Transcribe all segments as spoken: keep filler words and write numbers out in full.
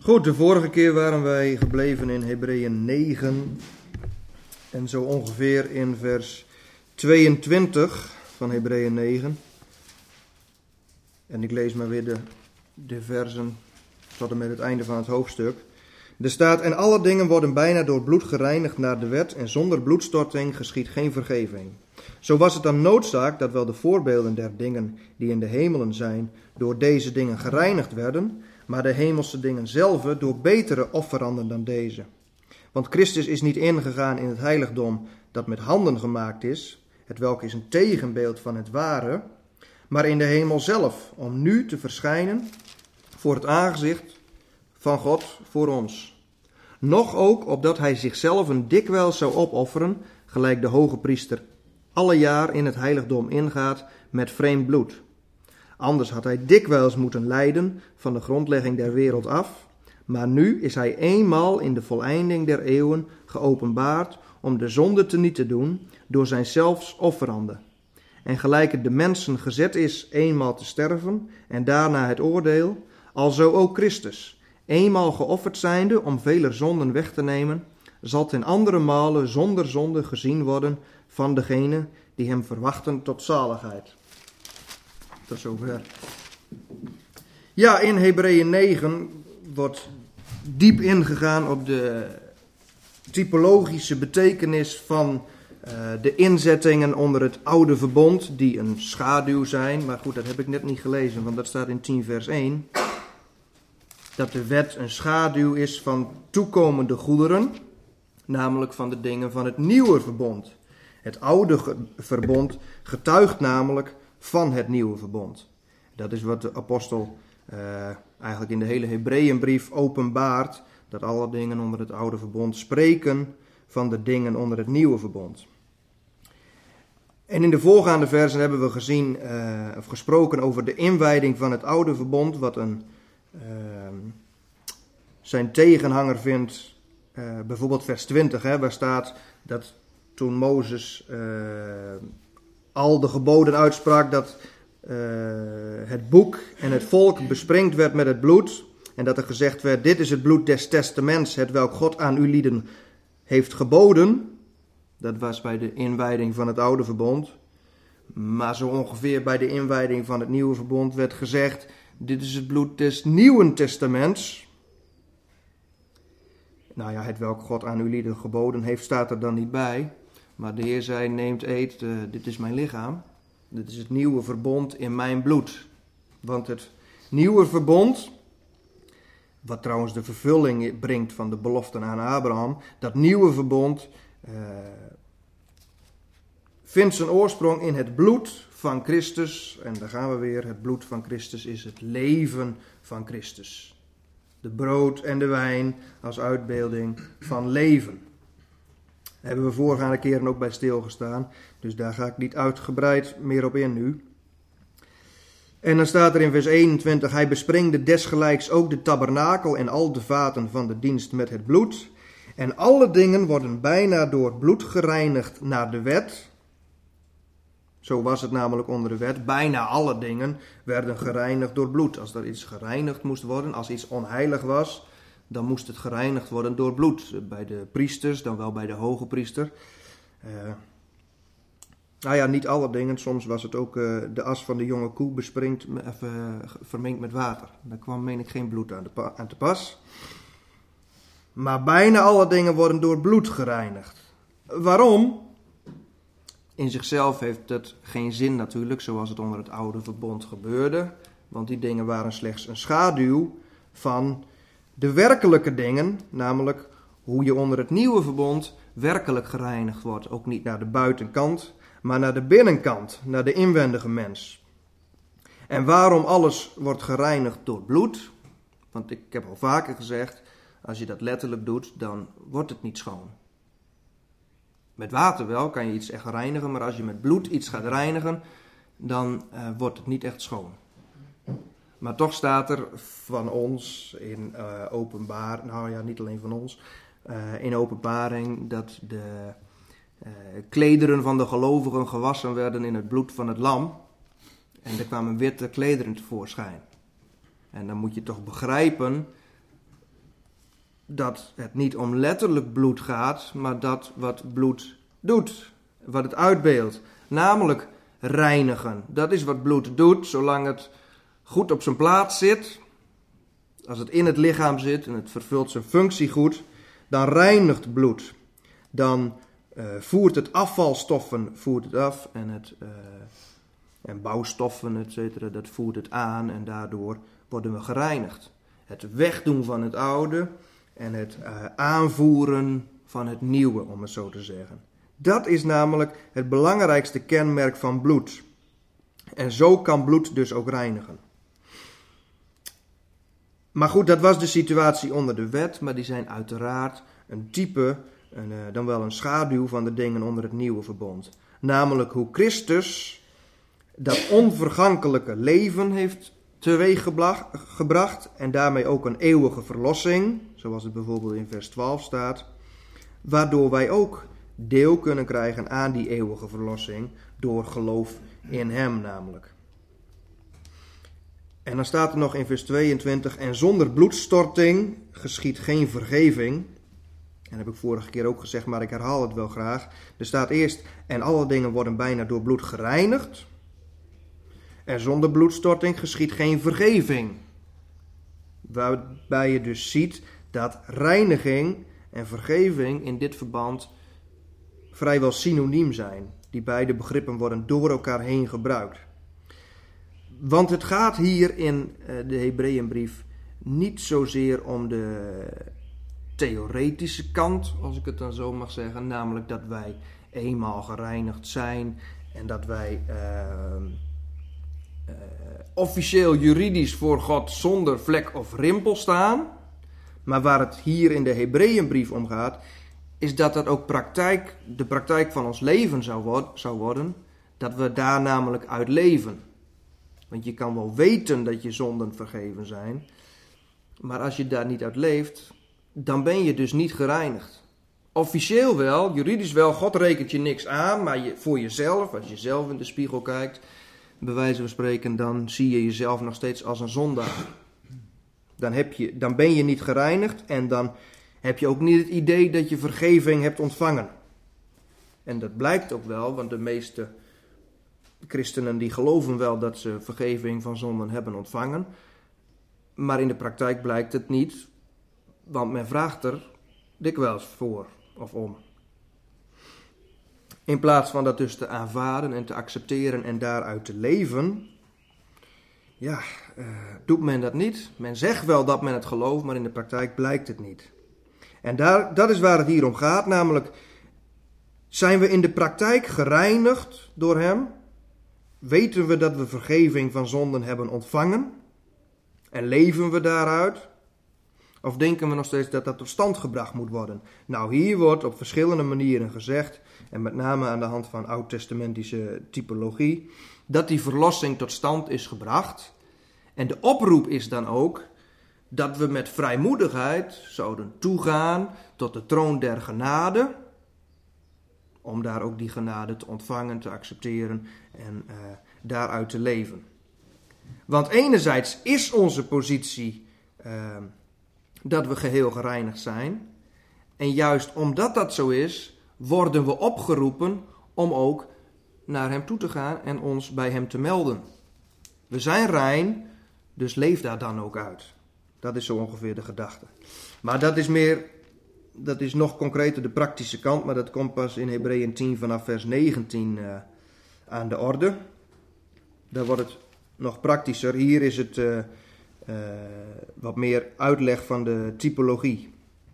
Goed, de vorige keer waren wij gebleven in Hebreeën negen en zo ongeveer in vers tweeëntwintig van Hebreeën negen. En ik lees maar weer de, de versen tot en met het einde van het hoofdstuk. Er staat: en alle dingen worden bijna door bloed gereinigd naar de wet, en zonder bloedstorting geschiedt geen vergeving. Zo was het dan noodzaak dat wel de voorbeelden der dingen die in de hemelen zijn, door deze dingen gereinigd werden, maar de hemelse dingen zelf door betere offeranden dan deze. Want Christus is niet ingegaan in het heiligdom dat met handen gemaakt is, hetwelk is een tegenbeeld van het ware, maar in de hemel zelf, om nu te verschijnen voor het aangezicht van God voor ons. Nog ook opdat hij zichzelf een dikwijls zou opofferen, gelijk de hoge priester alle jaar in het heiligdom ingaat met vreemd bloed. Anders had hij dikwijls moeten lijden van de grondlegging der wereld af, maar nu is hij eenmaal in de voleinding der eeuwen geopenbaard om de zonde teniet te doen door zijn zelfs offerande. En gelijk het de mensen gezet is eenmaal te sterven en daarna het oordeel, alzo ook Christus, eenmaal geofferd zijnde om vele zonden weg te nemen, zal ten andere male zonder zonde gezien worden van degenen die hem verwachten tot zaligheid. Tot zover. Ja, in Hebreeën negen wordt diep ingegaan op de typologische betekenis van uh, de inzettingen onder het oude verbond, die een schaduw zijn. Maar goed, dat heb ik net niet gelezen, want dat staat in tien vers één. Dat de wet een schaduw is van toekomende goederen, namelijk van de dingen van het nieuwe verbond. Het oude ge- verbond getuigt namelijk van het nieuwe verbond. Dat is wat de apostel uh, eigenlijk in de hele Hebreeënbrief openbaart, dat alle dingen onder het oude verbond spreken van de dingen onder het nieuwe verbond. En in de voorgaande versen hebben we gezien, uh, of gesproken over de inwijding van het oude verbond, wat een uh, zijn tegenhanger vindt, uh, bijvoorbeeld vers twintig, hè, waar staat dat toen Mozes uh, al de geboden uitsprak, dat uh, het boek en het volk besprengd werd met het bloed, en dat er gezegd werd: dit is het bloed des testaments, hetwelk God aan u lieden heeft geboden. Dat was bij de inwijding van het oude verbond. Maar zo ongeveer bij de inwijding van het nieuwe verbond werd gezegd: dit is het bloed des nieuwen testaments. Nou ja, hetwelk God aan uw lieden geboden heeft, staat er dan niet bij. Maar de Heer zei: neemt eet, uh, dit is mijn lichaam. Dit is het nieuwe verbond in mijn bloed. Want het nieuwe verbond, wat trouwens de vervulling brengt van de beloften aan Abraham, dat nieuwe verbond uh, vindt zijn oorsprong in het bloed van Christus. En daar gaan we weer. Het bloed van Christus is het leven van Christus. De brood en de wijn als uitbeelding van leven. Daar hebben we voorgaande keren ook bij stilgestaan. Dus daar ga ik niet uitgebreid meer op in nu. En dan staat er in vers eenentwintig: hij besprengde desgelijks ook de tabernakel en al de vaten van de dienst met het bloed. En alle dingen worden bijna door bloed gereinigd naar de wet. Zo was het namelijk onder de wet. Bijna alle dingen werden gereinigd door bloed. Als er iets gereinigd moest worden, als iets onheilig was, dan moest het gereinigd worden door bloed. Bij de priesters, dan wel bij de hoge priester. Uh, nou ja, niet alle dingen. Soms was het ook uh, de as van de jonge koe besprengd, uh, vermengd met water. Daar kwam, meen ik, geen bloed aan, de, aan te pas. Maar bijna alle dingen worden door bloed gereinigd. Waarom? In zichzelf heeft het geen zin natuurlijk, zoals het onder het oude verbond gebeurde. Want die dingen waren slechts een schaduw van de werkelijke dingen. Namelijk hoe je onder het nieuwe verbond werkelijk gereinigd wordt. Ook niet naar de buitenkant, maar naar de binnenkant, naar de inwendige mens. En waarom alles wordt gereinigd door bloed? Want ik heb al vaker gezegd, als je dat letterlijk doet, dan wordt het niet schoon. Met water wel, kan je iets echt reinigen, maar als je met bloed iets gaat reinigen, dan uh, wordt het niet echt schoon. Maar toch staat er van ons in uh, openbaar, nou ja, niet alleen van ons, uh, in openbaring dat de uh, klederen van de gelovigen gewassen werden in het bloed van het lam. En er kwamen witte klederen tevoorschijn. En dan moet je toch begrijpen dat het niet om letterlijk bloed gaat, maar dat wat bloed doet, wat het uitbeeldt. Namelijk reinigen. Dat is wat bloed doet, zolang het goed op zijn plaats zit. Als het in het lichaam zit en het vervult zijn functie goed, dan reinigt bloed. Dan uh, voert het afvalstoffen voert het af en, het, uh, en bouwstoffen, et cetera, dat voert het aan en daardoor worden we gereinigd. Het wegdoen van het oude en het uh, aanvoeren van het nieuwe, om het zo te zeggen. Dat is namelijk het belangrijkste kenmerk van bloed. En zo kan bloed dus ook reinigen. Maar goed, dat was de situatie onder de wet, maar die zijn uiteraard een type, een, uh, dan wel een schaduw van de dingen onder het nieuwe verbond. Namelijk hoe Christus dat onvergankelijke leven heeft teweeggebracht en daarmee ook een eeuwige verlossing, zoals het bijvoorbeeld in vers twaalf staat, waardoor wij ook deel kunnen krijgen aan die eeuwige verlossing door geloof in hem namelijk. En dan staat er nog in vers tweeëntwintig, en zonder bloedstorting geschiedt geen vergeving. En dat heb ik vorige keer ook gezegd, maar ik herhaal het wel graag. Er staat eerst, en alle dingen worden bijna door bloed gereinigd. En zonder bloedstorting geschiedt geen vergeving. Waarbij je dus ziet dat reiniging en vergeving in dit verband vrijwel synoniem zijn. Die beide begrippen worden door elkaar heen gebruikt. Want het gaat hier in de Hebreeënbrief niet zozeer om de theoretische kant, als ik het dan zo mag zeggen. Namelijk dat wij eenmaal gereinigd zijn en dat wij uh, uh, officieel juridisch voor God zonder vlek of rimpel staan. Maar waar het hier in de Hebreeënbrief om gaat, is dat dat ook praktijk, de praktijk van ons leven zou, word, zou worden. Dat we daar namelijk uit leven. Want je kan wel weten dat je zonden vergeven zijn. Maar als je daar niet uit leeft, dan ben je dus niet gereinigd. Officieel wel, juridisch wel, God rekent je niks aan. Maar je, voor jezelf, als je zelf in de spiegel kijkt, bij wijze van spreken, dan zie je jezelf nog steeds als een zondaar. Dan, heb je, dan ben je niet gereinigd en dan heb je ook niet het idee dat je vergeving hebt ontvangen. En dat blijkt ook wel, want de meeste christenen die geloven wel dat ze vergeving van zonden hebben ontvangen. Maar in de praktijk blijkt het niet, want men vraagt er dikwijls voor of om. In plaats van dat dus te aanvaarden en te accepteren en daaruit te leven, ja, uh, doet men dat niet. Men zegt wel dat men het gelooft, maar in de praktijk blijkt het niet. En daar, dat is waar het hier om gaat, namelijk zijn we in de praktijk gereinigd door hem? Weten we dat we vergeving van zonden hebben ontvangen? En leven we daaruit? Of denken we nog steeds dat dat tot stand gebracht moet worden? Nou, hier wordt op verschillende manieren gezegd, en met name aan de hand van oud-testamentische typologie, dat die verlossing tot stand is gebracht. En de oproep is dan ook dat we met vrijmoedigheid zouden toegaan tot de troon der genade, om daar ook die genade te ontvangen, te accepteren en uh, daaruit te leven. Want enerzijds is onze positie uh, dat we geheel gereinigd zijn. En juist omdat dat zo is, worden we opgeroepen om ook naar hem toe te gaan en ons bij hem te melden. We zijn rein, dus leef daar dan ook uit. Dat is zo ongeveer de gedachte. Maar dat is meer, dat is nog concreter de praktische kant, maar dat komt pas in Hebreeën tien vanaf vers negentien uh, aan de orde. Daar wordt het nog praktischer. Hier is het uh, uh, wat meer uitleg van de typologie.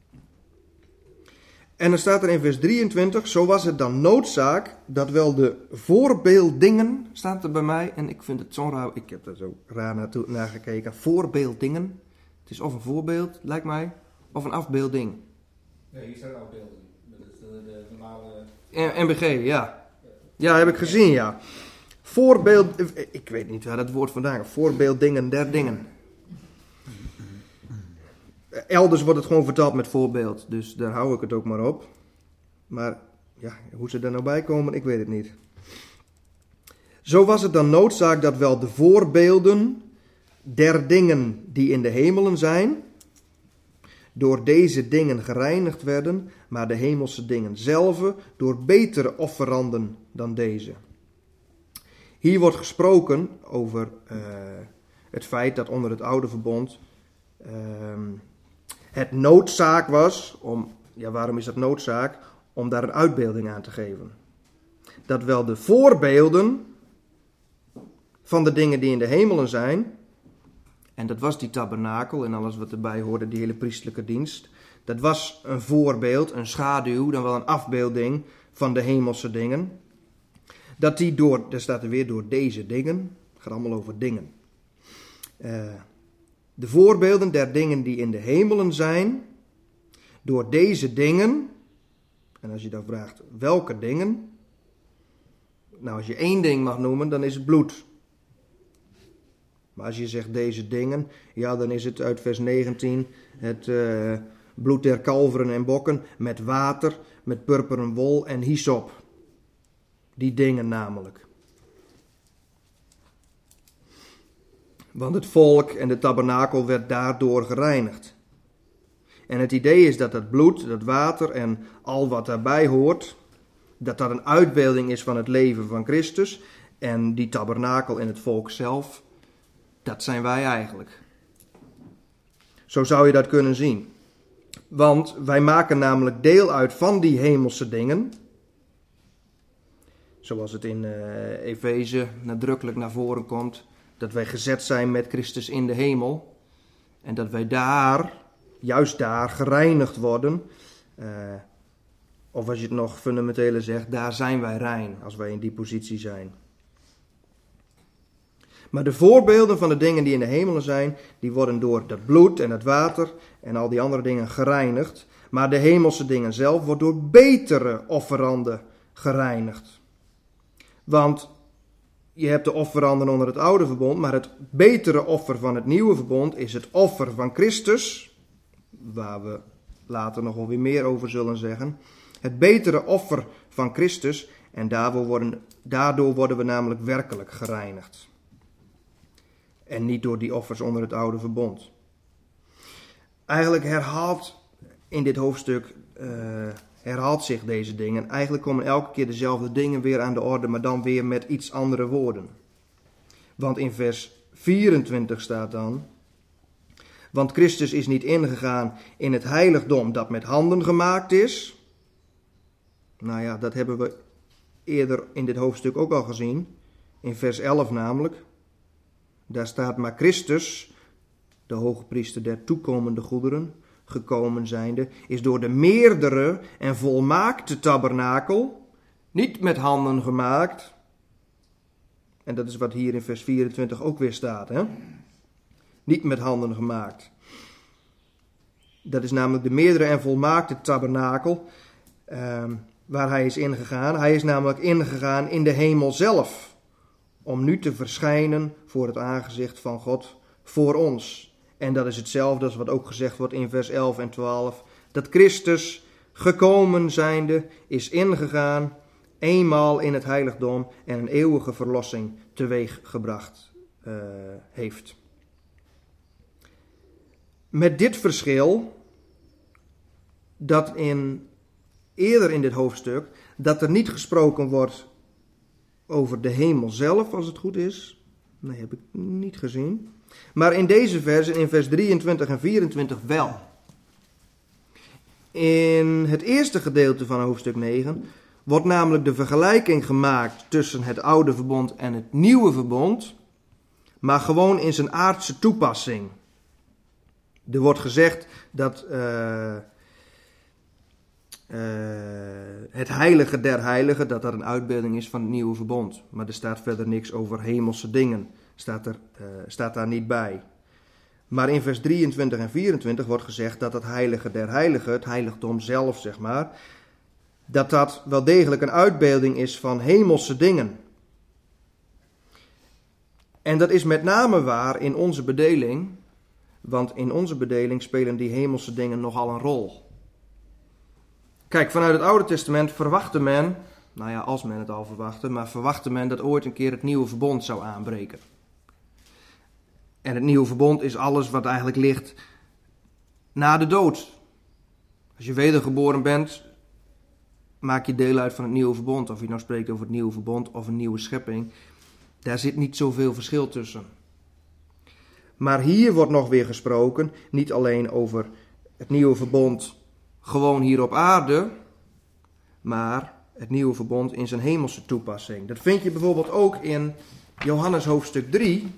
En dan staat er in vers drieëntwintig, zo was het dan noodzaak dat wel de voorbeeldingen, staat er bij mij, en ik vind het zo raar, ik heb er zo raar naartoe, naar gekeken, voorbeeldingen. Het is of een voorbeeld, lijkt mij, of een afbeelding. Nee, hier staat afbeelding. Dat is de, de normale... N B G, ja. Ja, heb ik gezien, ja. Voorbeeld, ik weet niet waar dat woord vandaan komt. Voorbeelddingen der dingen. Elders wordt het gewoon vertaald met voorbeeld, dus daar hou ik het ook maar op. Maar ja, hoe ze er nou bij komen, ik weet het niet. Zo was het dan noodzaak dat wel de voorbeelden der dingen die in de hemelen zijn, door deze dingen gereinigd werden, maar de hemelse dingen zelf door betere offeranden dan deze. Hier wordt gesproken over uh, het feit dat onder het oude verbond uh, het noodzaak was, om, ja waarom is dat noodzaak? Om daar een uitbeelding aan te geven. Dat wel de voorbeelden van de dingen die in de hemelen zijn, en dat was die tabernakel en alles wat erbij hoorde, die hele priestelijke dienst. Dat was een voorbeeld, een schaduw, dan wel een afbeelding van de hemelse dingen. Dat die door, daar staat er weer door deze dingen, het gaat allemaal over dingen. Uh, de voorbeelden der dingen die in de hemelen zijn, door deze dingen, en als je dan vraagt welke dingen, nou als je één ding mag noemen, dan is het bloed. Maar als je zegt deze dingen, ja dan is het uit vers negentien het uh, bloed der kalveren en bokken met water, met purperen wol en hyssop. Die dingen namelijk. Want het volk en de tabernakel werd daardoor gereinigd. En het idee is dat dat bloed, dat water en al wat daarbij hoort, dat dat een uitbeelding is van het leven van Christus. En die tabernakel en het volk zelf, dat zijn wij eigenlijk. Zo zou je dat kunnen zien. Want wij maken namelijk deel uit van die hemelse dingen. Zoals het in uh, Efeze nadrukkelijk naar voren komt. Dat wij gezet zijn met Christus in de hemel. En dat wij daar, juist daar, gereinigd worden. Uh, of als je het nog fundamenteler zegt, daar zijn wij rein als wij in die positie zijn. Maar de voorbeelden van de dingen die in de hemelen zijn, die worden door dat bloed en het water en al die andere dingen gereinigd. Maar de hemelse dingen zelf worden door betere offeranden gereinigd. Want je hebt de offeranden onder het oude verbond, maar het betere offer van het nieuwe verbond is het offer van Christus, waar we later nog wel weer meer over zullen zeggen. Het betere offer van Christus en daardoor worden, daardoor worden we namelijk werkelijk gereinigd. En niet door die offers onder het oude verbond. Eigenlijk herhaalt in dit hoofdstuk, uh, herhaalt zich deze dingen. Eigenlijk komen elke keer dezelfde dingen weer aan de orde, maar dan weer met iets andere woorden. Want in vers vierentwintig staat dan: want Christus is niet ingegaan in het heiligdom dat met handen gemaakt is. Nou ja, dat hebben we eerder in dit hoofdstuk ook al gezien. In vers elf namelijk. Daar staat: maar Christus, de hoge priester der toekomende goederen, gekomen zijnde, is door de meerdere en volmaakte tabernakel, niet met handen gemaakt. En dat is wat hier in vers vierentwintig ook weer staat, hè? Niet met handen gemaakt. Dat is namelijk de meerdere en volmaakte tabernakel uh, waar hij is ingegaan. Hij is namelijk ingegaan in de hemel zelf, om nu te verschijnen voor het aangezicht van God voor ons. En dat is hetzelfde als wat ook gezegd wordt in vers elf en twaalf. Dat Christus gekomen zijnde is ingegaan, eenmaal in het heiligdom en een eeuwige verlossing teweeg gebracht uh, heeft. Met dit verschil, dat in, eerder in dit hoofdstuk, dat er niet gesproken wordt over de hemel zelf, als het goed is. Nee, heb ik niet gezien. Maar in deze versen, in vers drieëntwintig en vierentwintig wel. In het eerste gedeelte van hoofdstuk negen wordt namelijk de vergelijking gemaakt tussen het oude verbond en het nieuwe verbond, maar gewoon in zijn aardse toepassing. Er wordt gezegd dat uh, uh, het heilige der heiligen, dat dat een uitbeelding is van het nieuwe verbond. Maar er staat verder niks over hemelse dingen. Staat, er, uh, staat daar niet bij. Maar in vers drieëntwintig en vierentwintig wordt gezegd dat het heilige der heiligen, het heiligdom zelf zeg maar, dat dat wel degelijk een uitbeelding is van hemelse dingen. En dat is met name waar in onze bedeling, want in onze bedeling spelen die hemelse dingen nogal een rol. Kijk, vanuit het Oude Testament verwachtte men, nou ja, als men het al verwachtte, maar verwachtte men dat ooit een keer het nieuwe verbond zou aanbreken. En het nieuwe verbond is alles wat eigenlijk ligt na de dood. Als je wedergeboren bent, maak je deel uit van het nieuwe verbond. Of je nou spreekt over het nieuwe verbond of een nieuwe schepping. Daar zit niet zoveel verschil tussen. Maar hier wordt nog weer gesproken, niet alleen over het nieuwe verbond gewoon hier op aarde, maar het nieuwe verbond in zijn hemelse toepassing. Dat vind je bijvoorbeeld ook in Johannes hoofdstuk drie.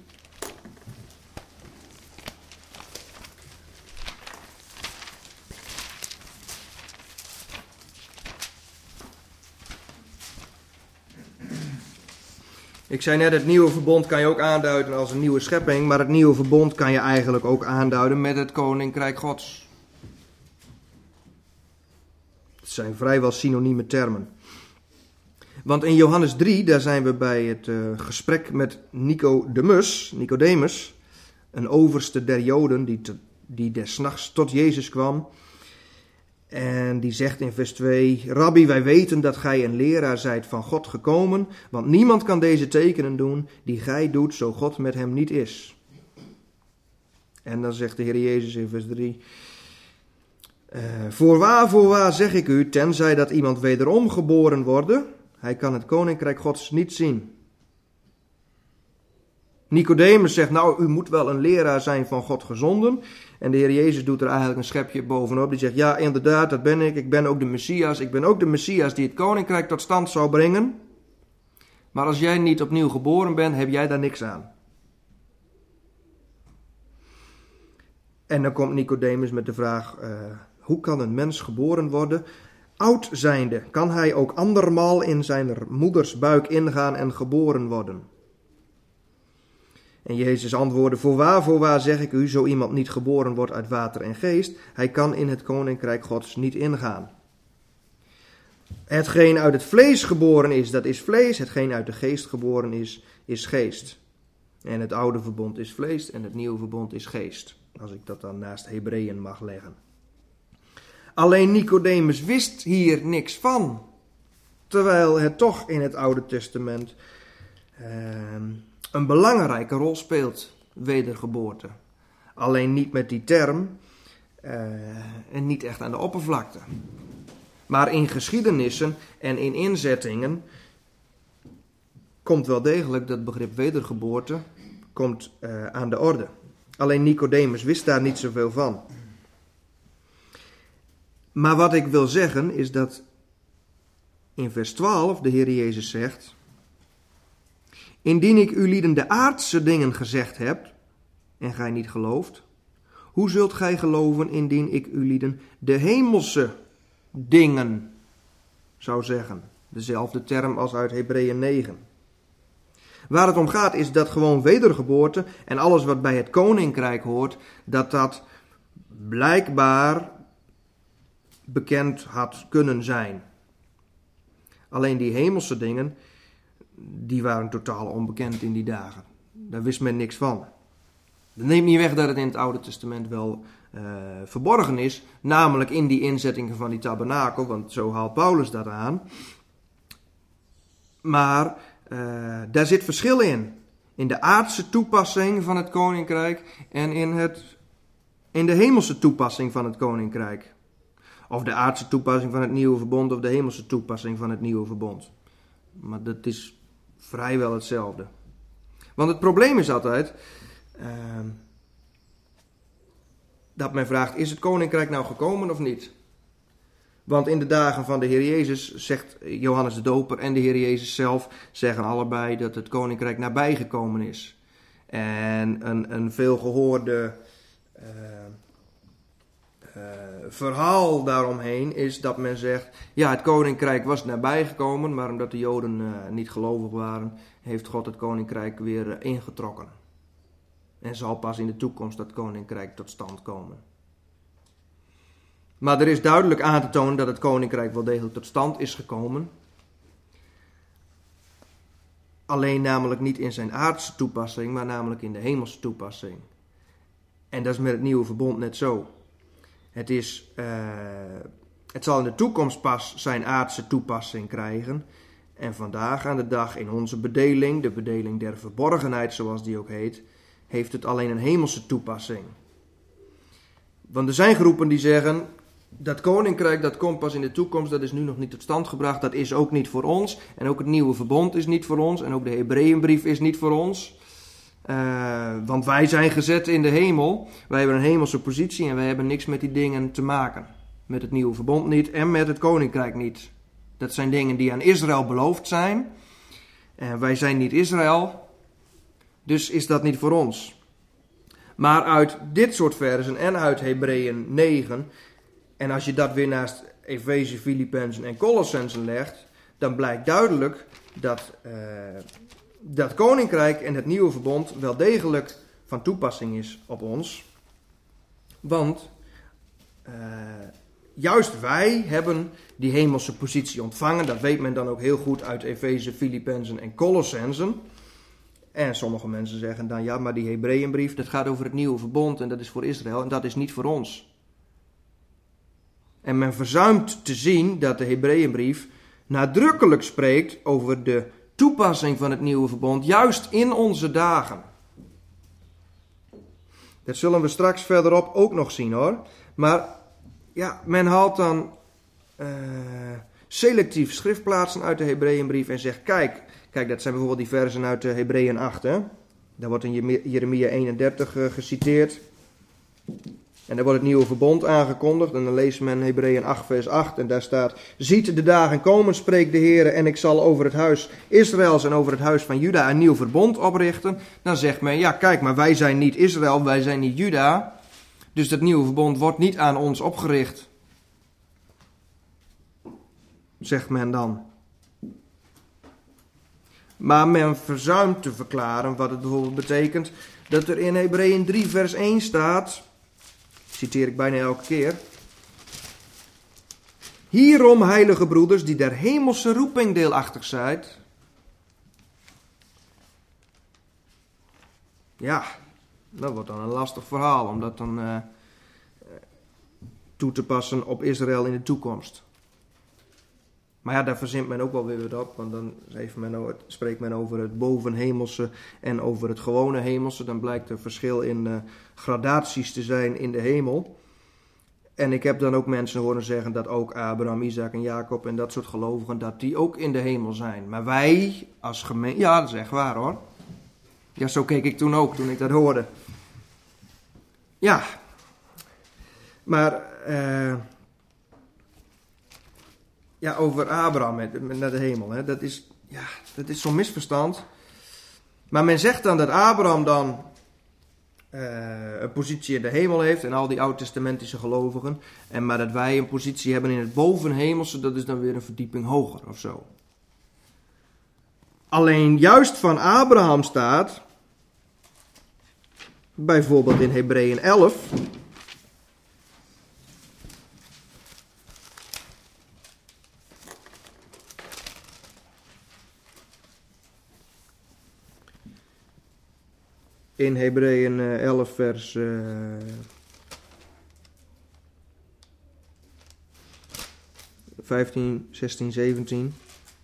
Ik zei net, het nieuwe verbond kan je ook aanduiden als een nieuwe schepping, maar het nieuwe verbond kan je eigenlijk ook aanduiden met het koninkrijk Gods. Het zijn vrijwel synonieme termen. Want in Johannes drie, daar zijn we bij het uh, gesprek met Nicodemus, Nicodemus, een overste der Joden die, te, die des nachts tot Jezus kwam. En die zegt in vers twee, Rabbi, wij weten dat gij een leraar zijt van God gekomen, want niemand kan deze tekenen doen die gij doet, zo God met hem niet is. En dan zegt de Heer Jezus in vers drie, uh, voorwaar, voorwaar zeg ik u, tenzij dat iemand wederom geboren worden, hij kan het koninkrijk Gods niet zien. Nicodemus zegt, nou, u moet wel een leraar zijn van God gezonden. En de Heer Jezus doet er eigenlijk een schepje bovenop. Die zegt, ja, inderdaad, dat ben ik. Ik ben ook de Messias. Ik ben ook de Messias die het koninkrijk tot stand zou brengen. Maar als jij niet opnieuw geboren bent, heb jij daar niks aan. En dan komt Nicodemus met de vraag, uh, hoe kan een mens geboren worden? Oud zijnde, kan hij ook andermaal in zijn moeders buik ingaan en geboren worden? En Jezus antwoordde, voorwaar, voorwaar zeg ik u, zo iemand niet geboren wordt uit water en geest, hij kan in het koninkrijk Gods niet ingaan. Hetgeen uit het vlees geboren is, dat is vlees, hetgeen uit de geest geboren is, is geest. En het oude verbond is vlees en het nieuwe verbond is geest, als ik dat dan naast Hebreeën mag leggen. Alleen Nicodemus wist hier niks van, terwijl het toch in het Oude Testament Uh, een belangrijke rol speelt, wedergeboorte. Alleen niet met die term uh, en niet echt aan de oppervlakte. Maar in geschiedenissen en in inzettingen komt wel degelijk dat begrip wedergeboorte komt, uh, aan de orde. Alleen Nicodemus wist daar niet zoveel van. Maar wat ik wil zeggen is dat in vers twaalf de Heer Jezus zegt, indien ik u lieden de aardse dingen gezegd heb, en gij niet gelooft, hoe zult gij geloven indien ik u lieden de hemelse dingen zou zeggen? Dezelfde term als uit Hebreeën negen. Waar het om gaat is dat gewoon wedergeboorte en alles wat bij het koninkrijk hoort, dat dat blijkbaar bekend had kunnen zijn. Alleen die hemelse dingen, die waren totaal onbekend in die dagen. Daar wist men niks van. Dat neemt niet weg dat het in het Oude Testament wel uh, verborgen is. Namelijk in die inzettingen van die tabernakel. Want zo haalt Paulus dat aan. Maar uh, daar zit verschil in. In de aardse toepassing van het koninkrijk. En in, het, in de hemelse toepassing van het koninkrijk. Of de aardse toepassing van het nieuwe verbond. Of de hemelse toepassing van het nieuwe verbond. Maar dat is vrijwel hetzelfde. Want het probleem is altijd uh, dat men vraagt, is het koninkrijk nou gekomen of niet? Want in de dagen van de Heer Jezus zegt Johannes de Doper en de Heer Jezus zelf zeggen allebei dat het koninkrijk nabijgekomen is. En een, een veelgehoorde uh, uh, verhaal daaromheen is dat men zegt, ja, het koninkrijk was nabijgekomen, maar omdat de Joden uh, niet gelovig waren, heeft God het koninkrijk weer uh, ingetrokken. En zal pas in de toekomst dat koninkrijk tot stand komen. Maar er is duidelijk aan te tonen dat het koninkrijk wel degelijk tot stand is gekomen. Alleen namelijk niet in zijn aardse toepassing, maar namelijk in de hemelse toepassing. En dat is met het nieuwe verbond net zo. Het, is, uh, het zal in de toekomst pas zijn aardse toepassing krijgen. En vandaag aan de dag in onze bedeling, de bedeling der verborgenheid zoals die ook heet, heeft het alleen een hemelse toepassing. Want er zijn groepen die zeggen, dat koninkrijk dat komt pas in de toekomst, dat is nu nog niet tot stand gebracht, dat is ook niet voor ons. En ook het nieuwe verbond is niet voor ons en ook de Hebreeënbrief is niet voor ons. Uh, want wij zijn gezet in de hemel, wij hebben een hemelse positie en wij hebben niks met die dingen te maken. Met het nieuwe verbond niet en met het koninkrijk niet. Dat zijn dingen die aan Israël beloofd zijn. En wij zijn niet Israël, dus is dat niet voor ons. Maar uit dit soort versen en uit Hebreeën negen, en als je dat weer naast Efeze, Filippenzen en Colossenzen legt, dan blijkt duidelijk dat uh, dat koninkrijk en het nieuwe verbond wel degelijk van toepassing is op ons. Want uh, juist wij hebben die hemelse positie ontvangen. Dat weet men dan ook heel goed uit Efeze, Filippenzen en Colossenzen. En sommige mensen zeggen dan, ja, maar die Hebreeënbrief, dat gaat over het nieuwe verbond en dat is voor Israël en dat is niet voor ons. En men verzuimt te zien dat de Hebreeënbrief nadrukkelijk spreekt over de toepassing van het nieuwe verbond, juist in onze dagen. Dat zullen we straks verderop ook nog zien hoor. Maar ja, men haalt dan uh, selectief schriftplaatsen uit de Hebreeënbrief en zegt, kijk, kijk, dat zijn bijvoorbeeld die versen uit de Hebreeën acht. Hè? Daar wordt in Jeremia eenendertig uh, geciteerd. En daar wordt het nieuwe verbond aangekondigd. En dan leest men Hebreeën acht vers acht. En daar staat, ziet de dagen komen, spreekt de Heer, en ik zal over het huis Israëls en over het huis van Juda een nieuw verbond oprichten. Dan zegt men, ja kijk, maar wij zijn niet Israël, wij zijn niet Juda. Dus dat nieuwe verbond wordt niet aan ons opgericht. Zegt men dan. Maar men verzuimt te verklaren wat het bijvoorbeeld betekent dat er in Hebreeën drie vers één staat, citeer ik bijna elke keer. Hierom, heilige broeders, die der hemelse roeping deelachtig zijt. Ja, dat wordt dan een lastig verhaal om dat dan uh, toe te passen op Israël in de toekomst. Maar ja, daar verzint men ook wel weer wat op, want dan heeft men, spreekt men over het bovenhemelse en over het gewone hemelse. Dan blijkt er verschil in uh, gradaties te zijn in de hemel. En ik heb dan ook mensen horen zeggen dat ook Abraham, Isaac en Jacob en dat soort gelovigen, dat die ook in de hemel zijn. Maar wij als gemeente, ja dat is echt waar hoor. Ja, zo keek ik toen ook, toen ik dat hoorde. Ja, maar uh, ja, over Abraham met, met naar de hemel, hè, dat is, ja, dat is zo'n misverstand. Maar men zegt dan dat Abraham dan uh, een positie in de hemel heeft en al die oud-testamentische gelovigen. En maar dat wij een positie hebben in het bovenhemelse, dat is dan weer een verdieping hoger of zo. Alleen juist van Abraham staat, bijvoorbeeld in Hebreeën elf, in Hebreeën elf vers uh, vijftien, zestien, zeventien.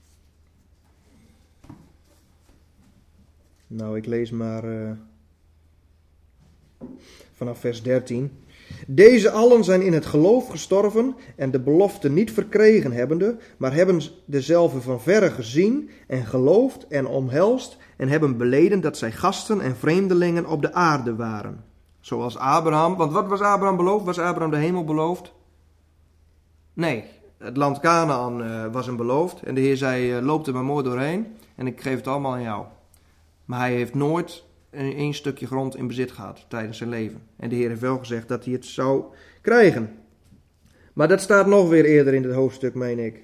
Nou, ik lees maar uh, vanaf vers dertien. Deze allen zijn in het geloof gestorven en de belofte niet verkregen hebbende, maar hebben dezelve van verre gezien en geloofd en omhelst en hebben beleden dat zij gasten en vreemdelingen op de aarde waren. Zoals Abraham, want wat was Abraham beloofd? Was Abraham de hemel beloofd? Nee, het land Kanaan uh, was hem beloofd en de Heer zei, uh, loop er maar mooi doorheen en ik geef het allemaal aan jou. Maar hij heeft nooit één stukje grond in bezit gehad tijdens zijn leven. En de Heer heeft wel gezegd dat hij het zou krijgen. Maar dat staat nog weer eerder in het hoofdstuk, meen ik.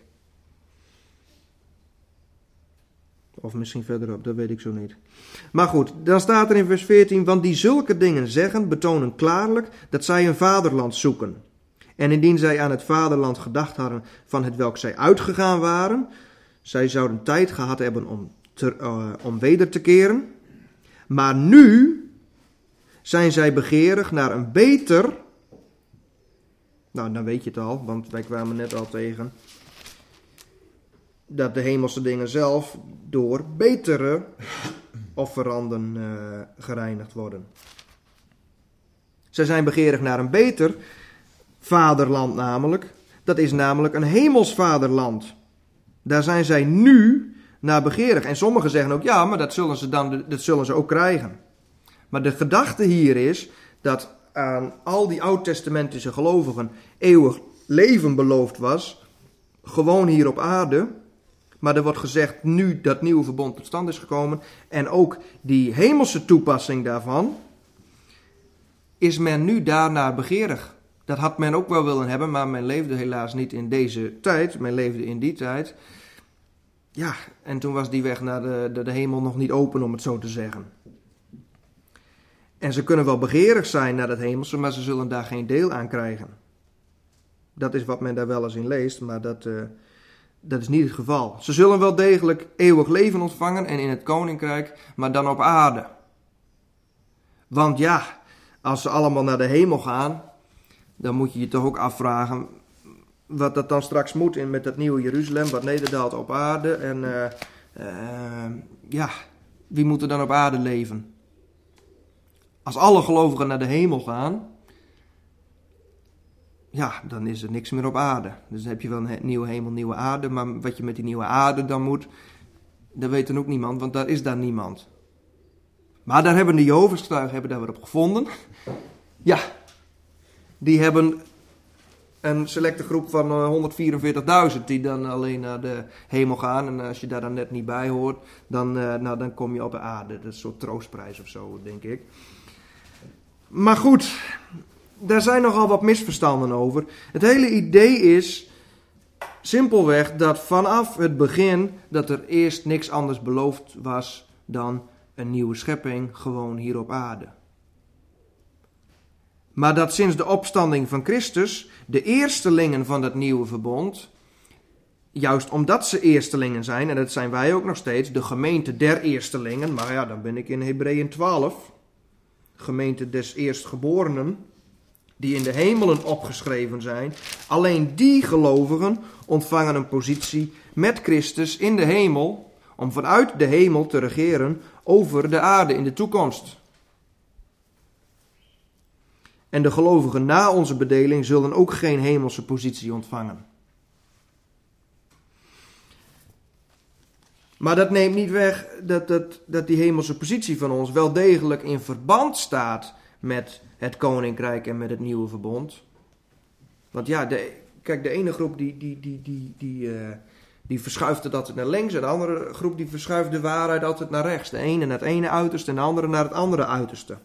Of misschien verderop, dat weet ik zo niet. Maar goed, dan staat er in vers veertien, want die zulke dingen zeggen, betonen klaarlijk dat zij een vaderland zoeken. En indien zij aan het vaderland gedacht hadden van het welk zij uitgegaan waren, zij zouden tijd gehad hebben om, te, uh, om weder te keren. Maar nu zijn zij begeerig naar een beter. Nou, dan weet je het al, want wij kwamen net al tegen dat de hemelse dingen zelf door betere offeranden uh, gereinigd worden. Zij zijn begeerig naar een beter vaderland namelijk. Dat is namelijk een hemels vaderland. Daar zijn zij nu naar begeerig. En sommigen zeggen ook, ja, maar dat zullen ze dan, dat zullen ze ook krijgen. Maar de gedachte hier is dat aan al die oud-testamentische gelovigen eeuwig leven beloofd was. Gewoon hier op aarde. Maar er wordt gezegd nu dat nieuwe verbond tot stand is gekomen. En ook die hemelse toepassing daarvan is men nu daarnaar begeerig. Dat had men ook wel willen hebben, maar men leefde helaas niet in deze tijd. Men leefde in die tijd. Ja, en toen was die weg naar de, de, de hemel nog niet open, om het zo te zeggen. En ze kunnen wel begeerig zijn naar het hemelse, maar ze zullen daar geen deel aan krijgen. Dat is wat men daar wel eens in leest, maar dat, uh, dat is niet het geval. Ze zullen wel degelijk eeuwig leven ontvangen en in het koninkrijk, maar dan op aarde. Want ja, als ze allemaal naar de hemel gaan, dan moet je je toch ook afvragen wat dat dan straks moet in met dat nieuwe Jeruzalem, wat nederdaalt op aarde. En uh, uh, ja, wie moet er dan op aarde leven? Als alle gelovigen naar de hemel gaan, ja, dan is er niks meer op aarde. Dus dan heb je wel een nieuwe hemel, nieuwe aarde. Maar wat je met die nieuwe aarde dan moet, dat weet dan ook niemand, want daar is daar niemand. Maar daar hebben de Jehovah's getuigen hebben daar weer op gevonden. Ja, die hebben een selecte groep van honderdvierenveertigduizend die dan alleen naar de hemel gaan. En als je daar dan net niet bij hoort, dan, uh, nou, dan kom je op de aarde. Dat is een soort troostprijs of zo, denk ik. Maar goed, daar zijn nogal wat misverstanden over. Het hele idee is simpelweg dat vanaf het begin dat er eerst niks anders beloofd was dan een nieuwe schepping gewoon hier op aarde. Maar dat sinds de opstanding van Christus de eerstelingen van dat nieuwe verbond, juist omdat ze eerstelingen zijn, en dat zijn wij ook nog steeds, de gemeente der eerstelingen, maar ja, dan ben ik in Hebreeën twaalf, gemeente des eerstgeborenen, die in de hemelen opgeschreven zijn, alleen die gelovigen ontvangen een positie met Christus in de hemel, om vanuit de hemel te regeren over de aarde in de toekomst. En de gelovigen na onze bedeling zullen ook geen hemelse positie ontvangen. Maar dat neemt niet weg dat, dat, dat die hemelse positie van ons wel degelijk in verband staat met het koninkrijk en met het nieuwe verbond. Want ja, de, kijk, de ene groep die, die, die, die, die, uh, die verschuift het altijd naar links en de andere groep die verschuift de waarheid altijd naar rechts. De ene naar het ene uiterste en de andere naar het andere uiterste.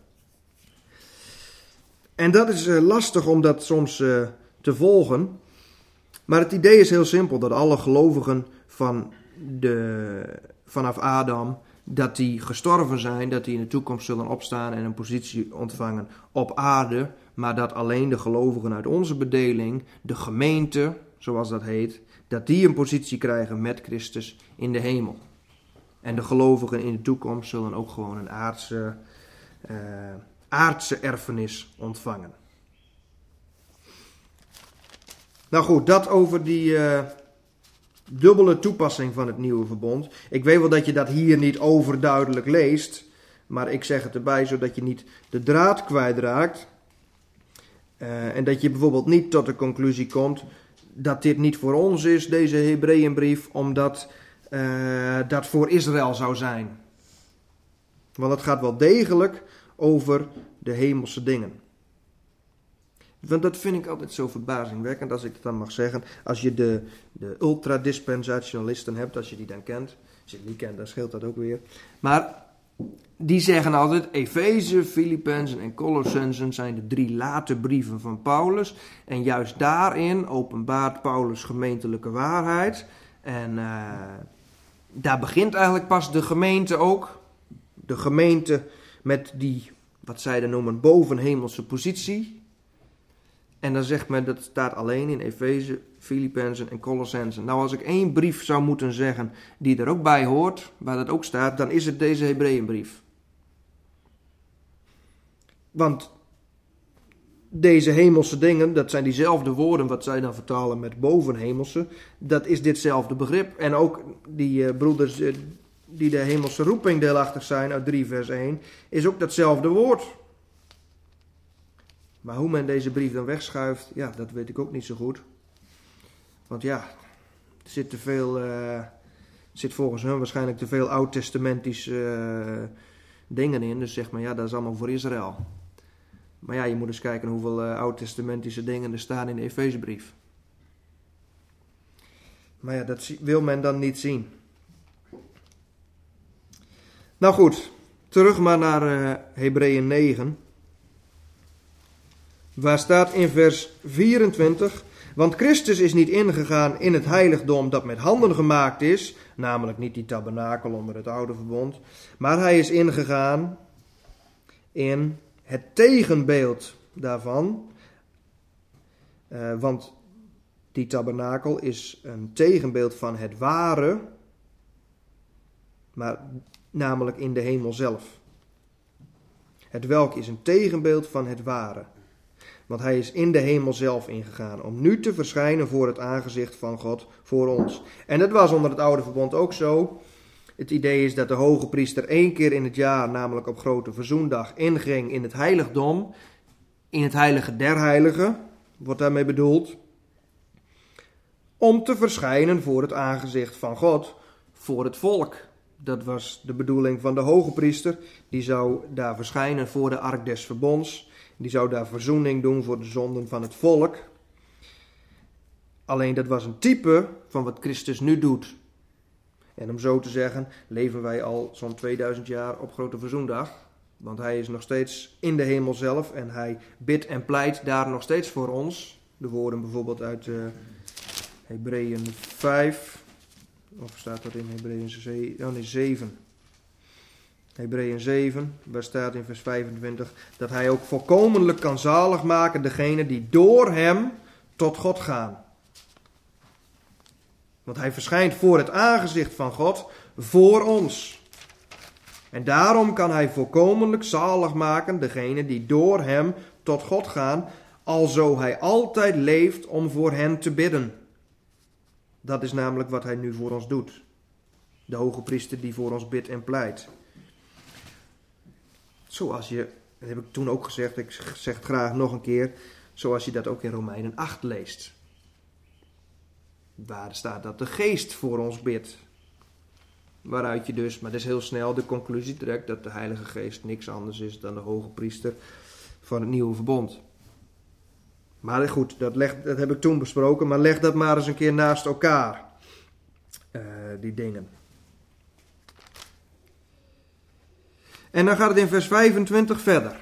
En dat is uh, lastig om dat soms uh, te volgen. Maar het idee is heel simpel, dat alle gelovigen van de, vanaf Adam, dat die gestorven zijn, dat die in de toekomst zullen opstaan en een positie ontvangen op aarde. Maar dat alleen de gelovigen uit onze bedeling, de gemeente, zoals dat heet, dat die een positie krijgen met Christus in de hemel. En de gelovigen in de toekomst zullen ook gewoon een aardse... Uh, aardse erfenis ontvangen. Nou goed, dat over die uh, dubbele toepassing van het nieuwe verbond. Ik weet wel dat je dat hier niet overduidelijk leest, maar ik zeg het erbij zodat je niet de draad kwijtraakt. Uh, en dat je bijvoorbeeld niet tot de conclusie komt dat dit niet voor ons is, deze Hebreeënbrief, omdat uh, dat voor Israël zou zijn. Want het gaat wel degelijk over de hemelse dingen. Want dat vind ik altijd zo verbazingwekkend, als ik het dan mag zeggen. Als je de, de ultradispensationalisten hebt, als je die dan kent. Als je die niet kent, dan scheelt dat ook weer. Maar die zeggen altijd, Efeze, Filippenzen en Colossensen zijn de drie late brieven van Paulus. En juist daarin openbaart Paulus gemeentelijke waarheid. En uh, daar begint eigenlijk pas de gemeente ook. De gemeente met die, wat zij dan noemen, bovenhemelse positie. En dan zegt men, dat staat alleen in Efeze, Filippenzen en Colossensen. Nou, als ik één brief zou moeten zeggen die er ook bij hoort, waar dat ook staat, dan is het deze Hebreeënbrief. Want deze hemelse dingen, dat zijn diezelfde woorden wat zij dan vertalen met bovenhemelse, dat is ditzelfde begrip. En ook die uh, broeders uh, die de hemelse roeping deelachtig zijn uit drie vers één, is ook datzelfde woord. Maar hoe men deze brief dan wegschuift, ja, dat weet ik ook niet zo goed. Want ja, er zit te veel, uh, zit volgens hun waarschijnlijk te veel oud-testamentische uh, dingen in. Dus zeg maar, ja, dat is allemaal voor Israël. Maar ja, je moet eens kijken hoeveel uh, oud-testamentische dingen er staan in de Efezebrief. Maar ja, dat wil men dan niet zien. Nou goed, terug maar naar uh, Hebreeën negen. Waar staat in vers vierentwintig... Want Christus is niet ingegaan in het heiligdom dat met handen gemaakt is, namelijk niet die tabernakel onder het oude verbond, maar hij is ingegaan in het tegenbeeld daarvan. Uh, want die tabernakel is een tegenbeeld van het ware, maar namelijk in de hemel zelf. Het welk is een tegenbeeld van het ware. Want hij is in de hemel zelf ingegaan om nu te verschijnen voor het aangezicht van God voor ons. En dat was onder het oude verbond ook zo. Het idee is dat de hoge priester één keer in het jaar, namelijk op grote verzoendag, inging in het heiligdom. In het heilige der heiligen, wordt daarmee bedoeld. Om te verschijnen voor het aangezicht van God voor het volk. Dat was de bedoeling van de hoge priester. Die zou daar verschijnen voor de ark des verbonds. Die zou daar verzoening doen voor de zonden van het volk. Alleen dat was een type van wat Christus nu doet. En om zo te zeggen, leven wij al zo'n tweeduizend jaar op Grote Verzoendag. Want hij is nog steeds in de hemel zelf en hij bidt en pleit daar nog steeds voor ons. De woorden bijvoorbeeld uit uh, Hebreeën vijf. Of staat dat in Hebreeën zeven? Hebreeën zeven, waar staat in vers vijfentwintig, dat hij ook volkomenlijk kan zalig maken degene die door hem tot God gaan. Want hij verschijnt voor het aangezicht van God voor ons. En daarom kan hij volkomenlijk zalig maken degene die door hem tot God gaan, alzo hij altijd leeft om voor hen te bidden. Dat is namelijk wat hij nu voor ons doet. De hoge priester die voor ons bidt en pleit. Zoals je, dat heb ik toen ook gezegd, ik zeg het graag nog een keer, zoals je dat ook in Romeinen acht leest. Waar staat dat de geest voor ons bidt. Waaruit je dus, maar dat is heel snel, de conclusie trekt dat de Heilige Geest niks anders is dan de hoge priester van het nieuwe verbond. Maar goed, dat, leg, dat heb ik toen besproken, maar leg dat maar eens een keer naast elkaar, uh, die dingen. En dan gaat het in vers vijfentwintig verder.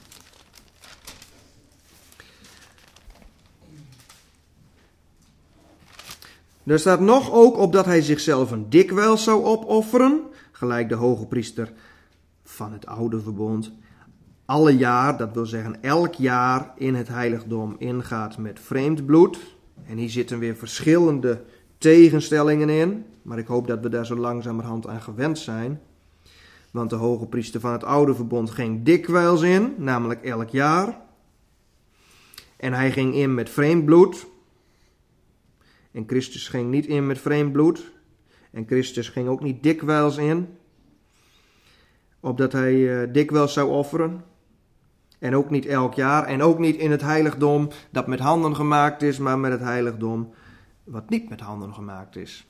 Er staat nog ook op dat hij zichzelf een dikwijls zou opofferen, gelijk de hoge priester van het oude verbond, alle jaar, dat wil zeggen elk jaar in het heiligdom ingaat met vreemd bloed. En hier zitten weer verschillende tegenstellingen in, maar ik hoop dat we daar zo langzamerhand aan gewend zijn. Want de hoge priester van het oude verbond ging dikwijls in, namelijk elk jaar. En hij ging in met vreemd bloed. En Christus ging niet in met vreemd bloed. En Christus ging ook niet dikwijls in, opdat hij uh, dikwijls zou offeren. En ook niet elk jaar. En ook niet in het heiligdom dat met handen gemaakt is, maar met het heiligdom wat niet met handen gemaakt is.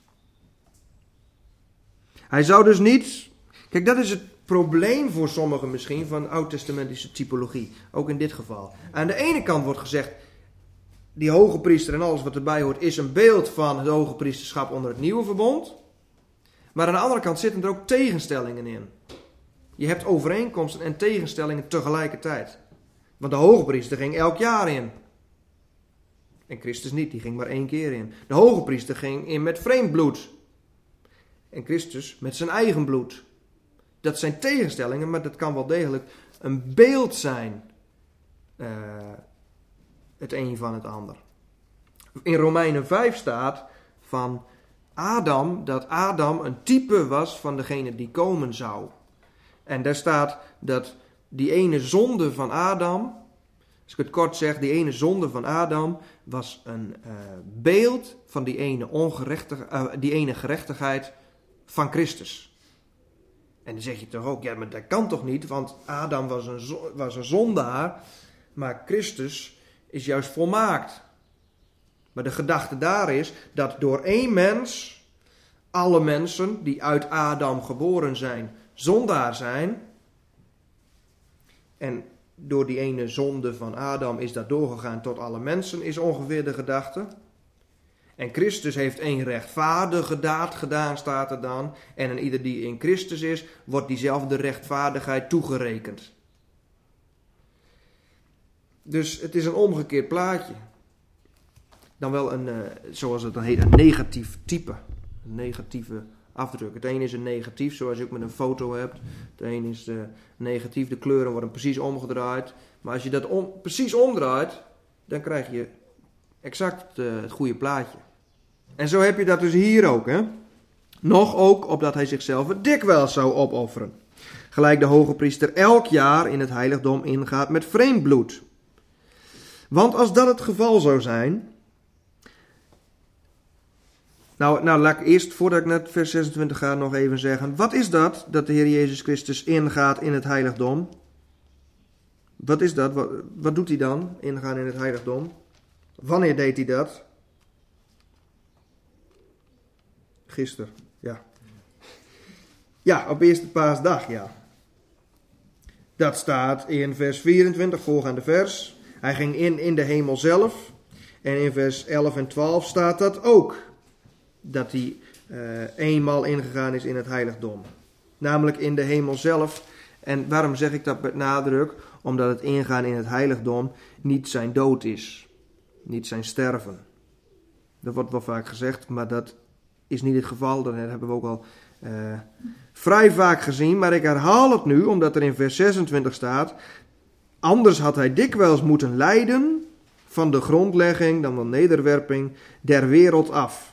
Hij zou dus niet... Kijk, dat is het probleem voor sommigen misschien van oud-testamentische typologie. Ook in dit geval. Aan de ene kant wordt gezegd, die hoge priester en alles wat erbij hoort is een beeld van het hoge priesterschap onder het nieuwe verbond. Maar aan de andere kant zitten er ook tegenstellingen in. Je hebt overeenkomsten en tegenstellingen tegelijkertijd. Want de hoge priester ging elk jaar in. En Christus niet, die ging maar één keer in. De hoge priester ging in met vreemd bloed. En Christus met zijn eigen bloed. Dat zijn tegenstellingen, maar dat kan wel degelijk een beeld zijn. Uh, het een van het ander. In Romeinen vijf staat van Adam, dat Adam een type was van degene die komen zou. En daar staat dat die ene zonde van Adam, als ik het kort zeg, die ene zonde van Adam was een uh, beeld van die ene, ongerechtig, uh, die ene gerechtigheid van Christus. En dan zeg je toch ook, ja, maar dat kan toch niet, want Adam was een, was een zondaar. Maar Christus is juist volmaakt. Maar de gedachte daar is dat door één mens alle mensen die uit Adam geboren zijn, zondaar zijn. En door die ene zonde van Adam is dat doorgegaan tot alle mensen, is ongeveer de gedachte. En Christus heeft één rechtvaardige daad gedaan, staat er dan. En aan ieder die in Christus is, wordt diezelfde rechtvaardigheid toegerekend. Dus het is een omgekeerd plaatje. Dan wel een, uh, zoals het dan heet, een negatief type. Een negatieve afdruk. Het een is een negatief, zoals je ook met een foto hebt. Het een is uh, negatief, de kleuren worden precies omgedraaid. Maar als je dat om, precies omdraait, dan krijg je exact uh, het goede plaatje. En zo heb je dat dus hier ook, hè. Nog ook opdat hij zichzelf dikwijls zou opofferen. Gelijk de hoge priester elk jaar in het heiligdom ingaat met vreemd bloed. Want als dat het geval zou zijn. Nou, nou, laat ik eerst, voordat ik naar vers zesentwintig ga, nog even zeggen. Wat is dat, dat de Heer Jezus Christus ingaat in het heiligdom? Wat is dat? Wat, wat doet hij dan, ingaan in het heiligdom? Wanneer deed hij dat? Gisteren, ja. Ja, op eerste paasdag, ja. Dat staat in vers vierentwintig, voorgaande vers. Hij ging in in de hemel zelf. En in vers elf en twaalf staat dat ook. Dat hij uh, eenmaal ingegaan is in het heiligdom. Namelijk in de hemel zelf. En waarom zeg ik dat met nadruk? Omdat het ingaan in het heiligdom niet zijn dood is. Niet zijn sterven. Dat wordt wel vaak gezegd, maar dat is niet het geval. Dat hebben we ook al uh, vrij vaak gezien. Maar ik herhaal het nu, omdat er in vers zesentwintig staat. Anders had hij dikwijls moeten lijden van de grondlegging, dan wel nederwerping, der wereld af.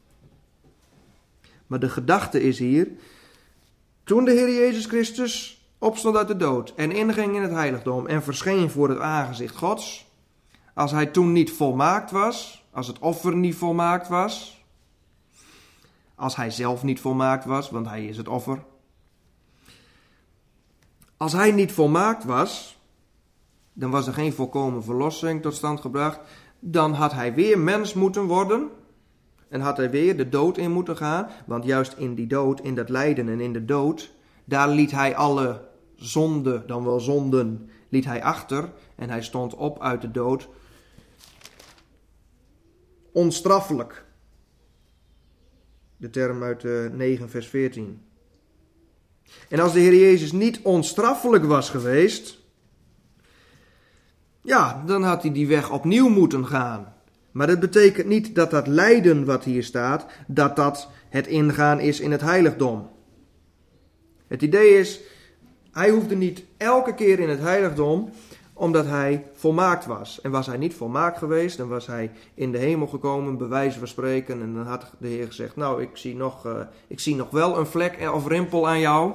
Maar de gedachte is hier, toen de Heer Jezus Christus opstond uit de dood en inging in het heiligdom en verscheen voor het aangezicht Gods, als hij toen niet volmaakt was, als het offer niet volmaakt was, als hij zelf niet volmaakt was, want hij is het offer. Als hij niet volmaakt was, dan was er geen volkomen verlossing tot stand gebracht. Dan had hij weer mens moeten worden. En had hij weer de dood in moeten gaan. Want juist in die dood, in dat lijden en in de dood, daar liet hij alle zonden, dan wel zonden, liet hij achter. En hij stond op uit de dood. Onstraffelijk. De term uit negen vers veertien. En als de Heer Jezus niet onstraffelijk was geweest, ja, dan had hij die weg opnieuw moeten gaan. Maar dat betekent niet dat dat lijden wat hier staat, dat dat het ingaan is in het heiligdom. Het idee is, hij hoefde niet elke keer in het heiligdom, omdat hij volmaakt was. En was hij niet volmaakt geweest, dan was hij in de hemel gekomen, bij wijze van spreken. En dan had de Heer gezegd, nou, ik zie nog, uh, ik zie nog wel een vlek of rimpel aan jou.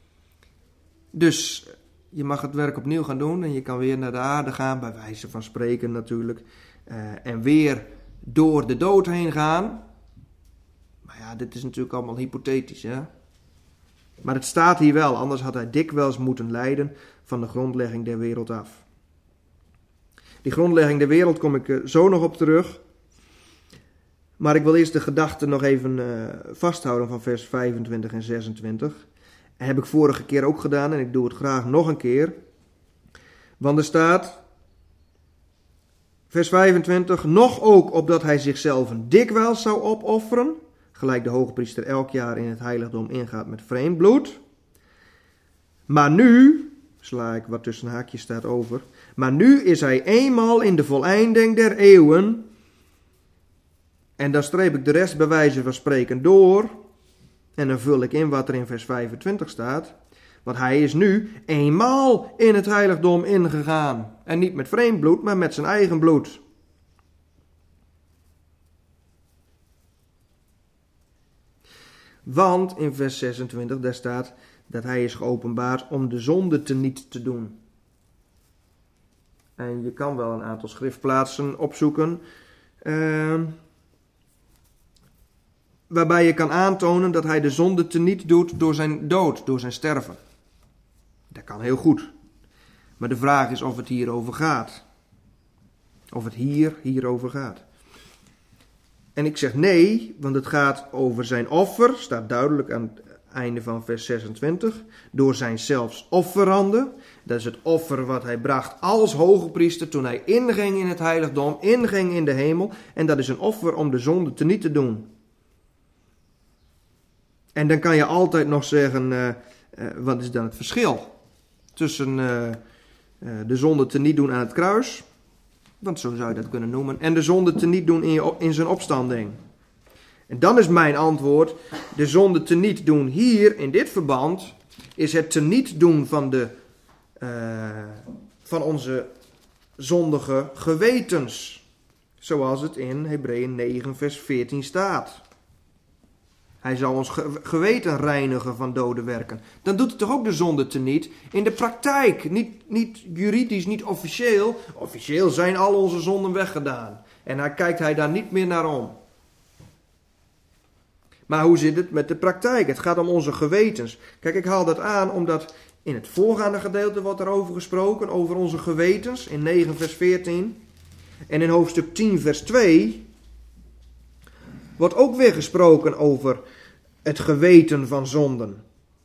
Dus je mag het werk opnieuw gaan doen en je kan weer naar de aarde gaan, bij wijze van spreken natuurlijk. Uh, en weer door de dood heen gaan. Maar ja, dit is natuurlijk allemaal hypothetisch, hè. Maar het staat hier wel, anders had hij dikwijls moeten lijden van de grondlegging der wereld af. Die grondlegging der wereld kom ik uh, zo nog op terug. Maar ik wil eerst de gedachte nog even uh, vasthouden van vers vijfentwintig en zesentwintig. Dat heb ik vorige keer ook gedaan en ik doe het graag nog een keer. Want er staat, vers vijfentwintig, nog ook opdat hij zichzelf dikwijls zou opofferen, gelijk de hogepriester elk jaar in het heiligdom ingaat met vreemd bloed. Maar nu, sla ik wat tussen haakjes staat over, maar nu is hij eenmaal in de voleinding der eeuwen, en dan streep ik de rest bij wijze van spreken door, en dan vul ik in wat er in vers vijfentwintig staat. Want hij is nu eenmaal in het heiligdom ingegaan. En niet met vreemd bloed, maar met zijn eigen bloed. Want in vers zesentwintig, daar staat dat hij is geopenbaard om de zonde teniet te doen. En je kan wel een aantal schriftplaatsen opzoeken, Uh, waarbij je kan aantonen dat hij de zonde teniet doet door zijn dood, door zijn sterven. Dat kan heel goed. Maar de vraag is of het hierover gaat. Of het hier hierover gaat. En ik zeg nee, want het gaat over zijn offer, staat duidelijk aan het einde van vers zesentwintig, door zijn zelfs offeranden. Dat is het offer wat hij bracht als hoge priester toen hij inging in het heiligdom, inging in de hemel. En dat is een offer om de zonde teniet te doen. En dan kan je altijd nog zeggen, uh, uh, wat is dan het verschil tussen uh, uh, de zonde teniet doen aan het kruis, want zo zou je dat kunnen noemen, en de zonde teniet doen in, je, in zijn opstanding. En dan is mijn antwoord, de zonde teniet doen hier in dit verband is het teniet doen van, de, uh, van onze zondige gewetens. Zoals het in Hebreeën negen vers veertien staat. Hij zal ons geweten reinigen van dode werken. Dan doet het toch ook de zonde teniet in de praktijk. Niet, niet juridisch, niet officieel. Officieel zijn al onze zonden weggedaan. En daar kijkt hij daar niet meer naar om. Maar hoe zit het met de praktijk? Het gaat om onze gewetens. Kijk, ik haal dat aan omdat in het voorgaande gedeelte wordt daarover gesproken. Over onze gewetens in negen vers veertien. En in hoofdstuk tien vers twee... wordt ook weer gesproken over het geweten van zonden.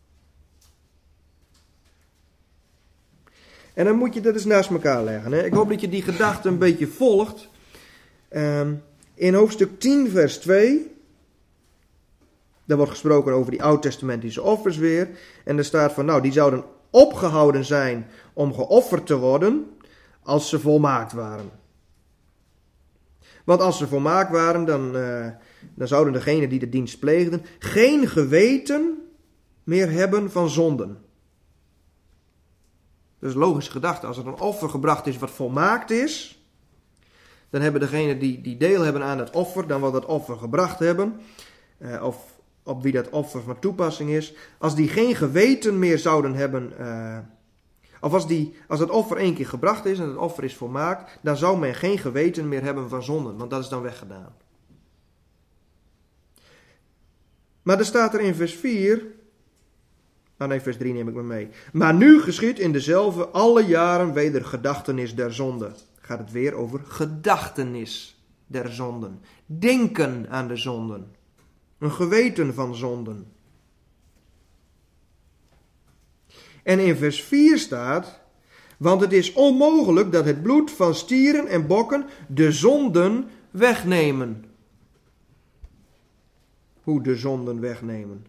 En dan moet je dat eens naast elkaar leggen. Hè? Ik hoop dat je die gedachte een beetje volgt. Um, in hoofdstuk tien vers twee... daar wordt gesproken over die oud-testamentische offers weer. En er staat van, nou, die zouden opgehouden zijn om geofferd te worden als ze volmaakt waren. Want als ze volmaakt waren, dan, uh, dan zouden degenen die de dienst pleegden geen geweten meer hebben van zonden. Dat is een logische gedachte. Als er een offer gebracht is wat volmaakt is, dan hebben degenen die, die deel hebben aan het offer, dan wel dat offer gebracht hebben, uh, of op wie dat offer van toepassing is, als die geen geweten meer zouden hebben, uh, of als, die, als het offer één keer gebracht is en het offer is volmaakt, dan zou men geen geweten meer hebben van zonden, want dat is dan weggedaan. Maar er staat er in vers vier, ah nee, vers drie neem ik maar mee. Maar nu geschiet in dezelfde alle jaren weder gedachtenis der zonde. Gaat het weer over gedachtenis der zonden. Denken aan de zonden. Een geweten van zonden. En in vers vier staat, want het is onmogelijk dat het bloed van stieren en bokken de zonden wegnemen. Hoe de zonden wegnemen?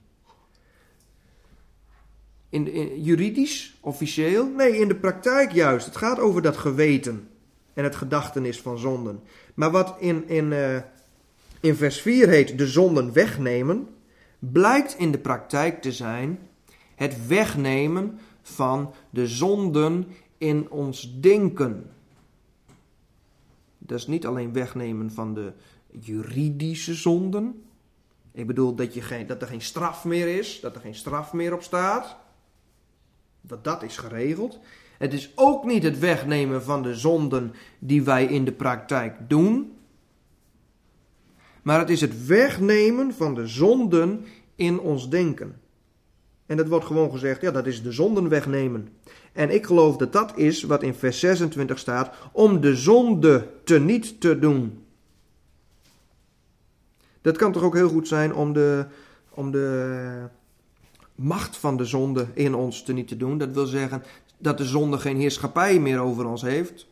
In, in, juridisch, officieel? Nee, in de praktijk juist. Het gaat over dat geweten en het gedachtenis van zonden. Maar wat in, in, uh, in vers vier heet de zonden wegnemen, blijkt in de praktijk te zijn het wegnemen van de zonden in ons denken. Dat is niet alleen wegnemen van de juridische zonden. Ik bedoel dat, je geen, dat er geen straf meer is, dat er geen straf meer op staat. Dat dat is geregeld. Het is ook niet het wegnemen van de zonden die wij in de praktijk doen. Maar het is het wegnemen van de zonden in ons denken. En dat wordt gewoon gezegd, ja, dat is de zonden wegnemen. En ik geloof dat dat is wat in vers zesentwintig staat, om de zonde teniet te doen. Dat kan toch ook heel goed zijn om de, om de macht van de zonde in ons teniet te doen. Dat wil zeggen dat de zonde geen heerschappij meer over ons heeft.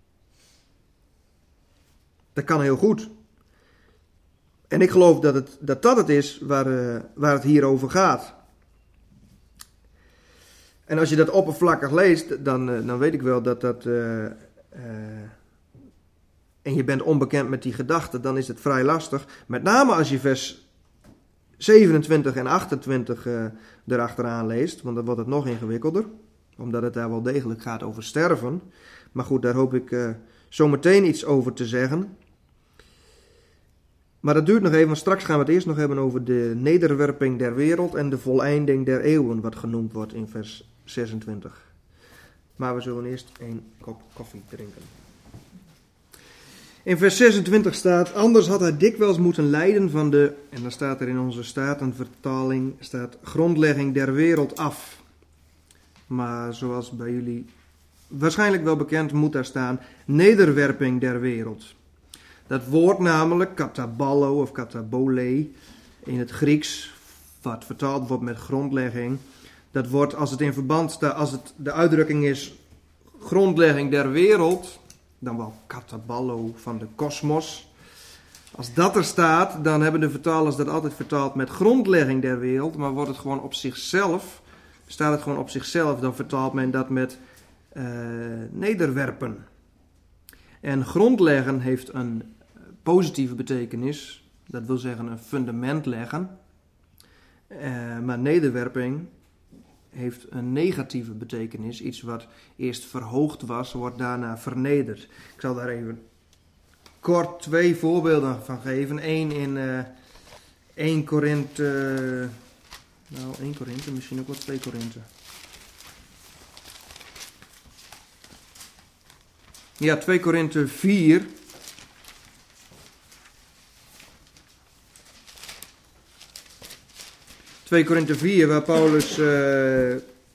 Dat kan heel goed. En ik geloof dat het, dat, dat het is waar, uh, waar het hier over gaat. En als je dat oppervlakkig leest, dan, uh, dan weet ik wel dat dat... Uh, uh, en je bent onbekend met die gedachten, dan is het vrij lastig. Met name als je vers zevenentwintig en achtentwintig uh, erachteraan leest, want dan wordt het nog ingewikkelder. Omdat het daar wel degelijk gaat over sterven. Maar goed, daar hoop ik uh, zo meteen iets over te zeggen. Maar dat duurt nog even, want straks gaan we het eerst nog hebben over de nederwerping der wereld en de voleinding der eeuwen, wat genoemd wordt in vers zesentwintig. Maar we zullen eerst een kop koffie drinken. In vers zesentwintig staat, anders had hij dikwijls moeten lijden van de, en dan staat er in onze statenvertaling, staat grondlegging der wereld af. Maar zoals bij jullie waarschijnlijk wel bekend, moet daar staan nederwerping der wereld. Dat woord namelijk, kataballo of katabole, in het Grieks, wat vertaald wordt met grondlegging, dat wordt als het in verband staat, als het de uitdrukking is grondlegging der wereld, dan wel kataballo van de kosmos. Als dat er staat, dan hebben de vertalers dat altijd vertaald met grondlegging der wereld, maar wordt het gewoon op zichzelf, staat het gewoon op zichzelf, dan vertaalt men dat met uh, nederwerpen. En grondleggen heeft een positieve betekenis, dat wil zeggen een fundament leggen, uh, maar nederwerping heeft een negatieve betekenis. Iets wat eerst verhoogd was, wordt daarna vernederd. Ik zal daar even kort twee voorbeelden van geven. Eén in uh, één Korinthe, uh, nou één Korinthe, misschien ook wel twee Korinthe. Ja, twee Korinthe vier. twee Korinthe vier, waar Paulus uh,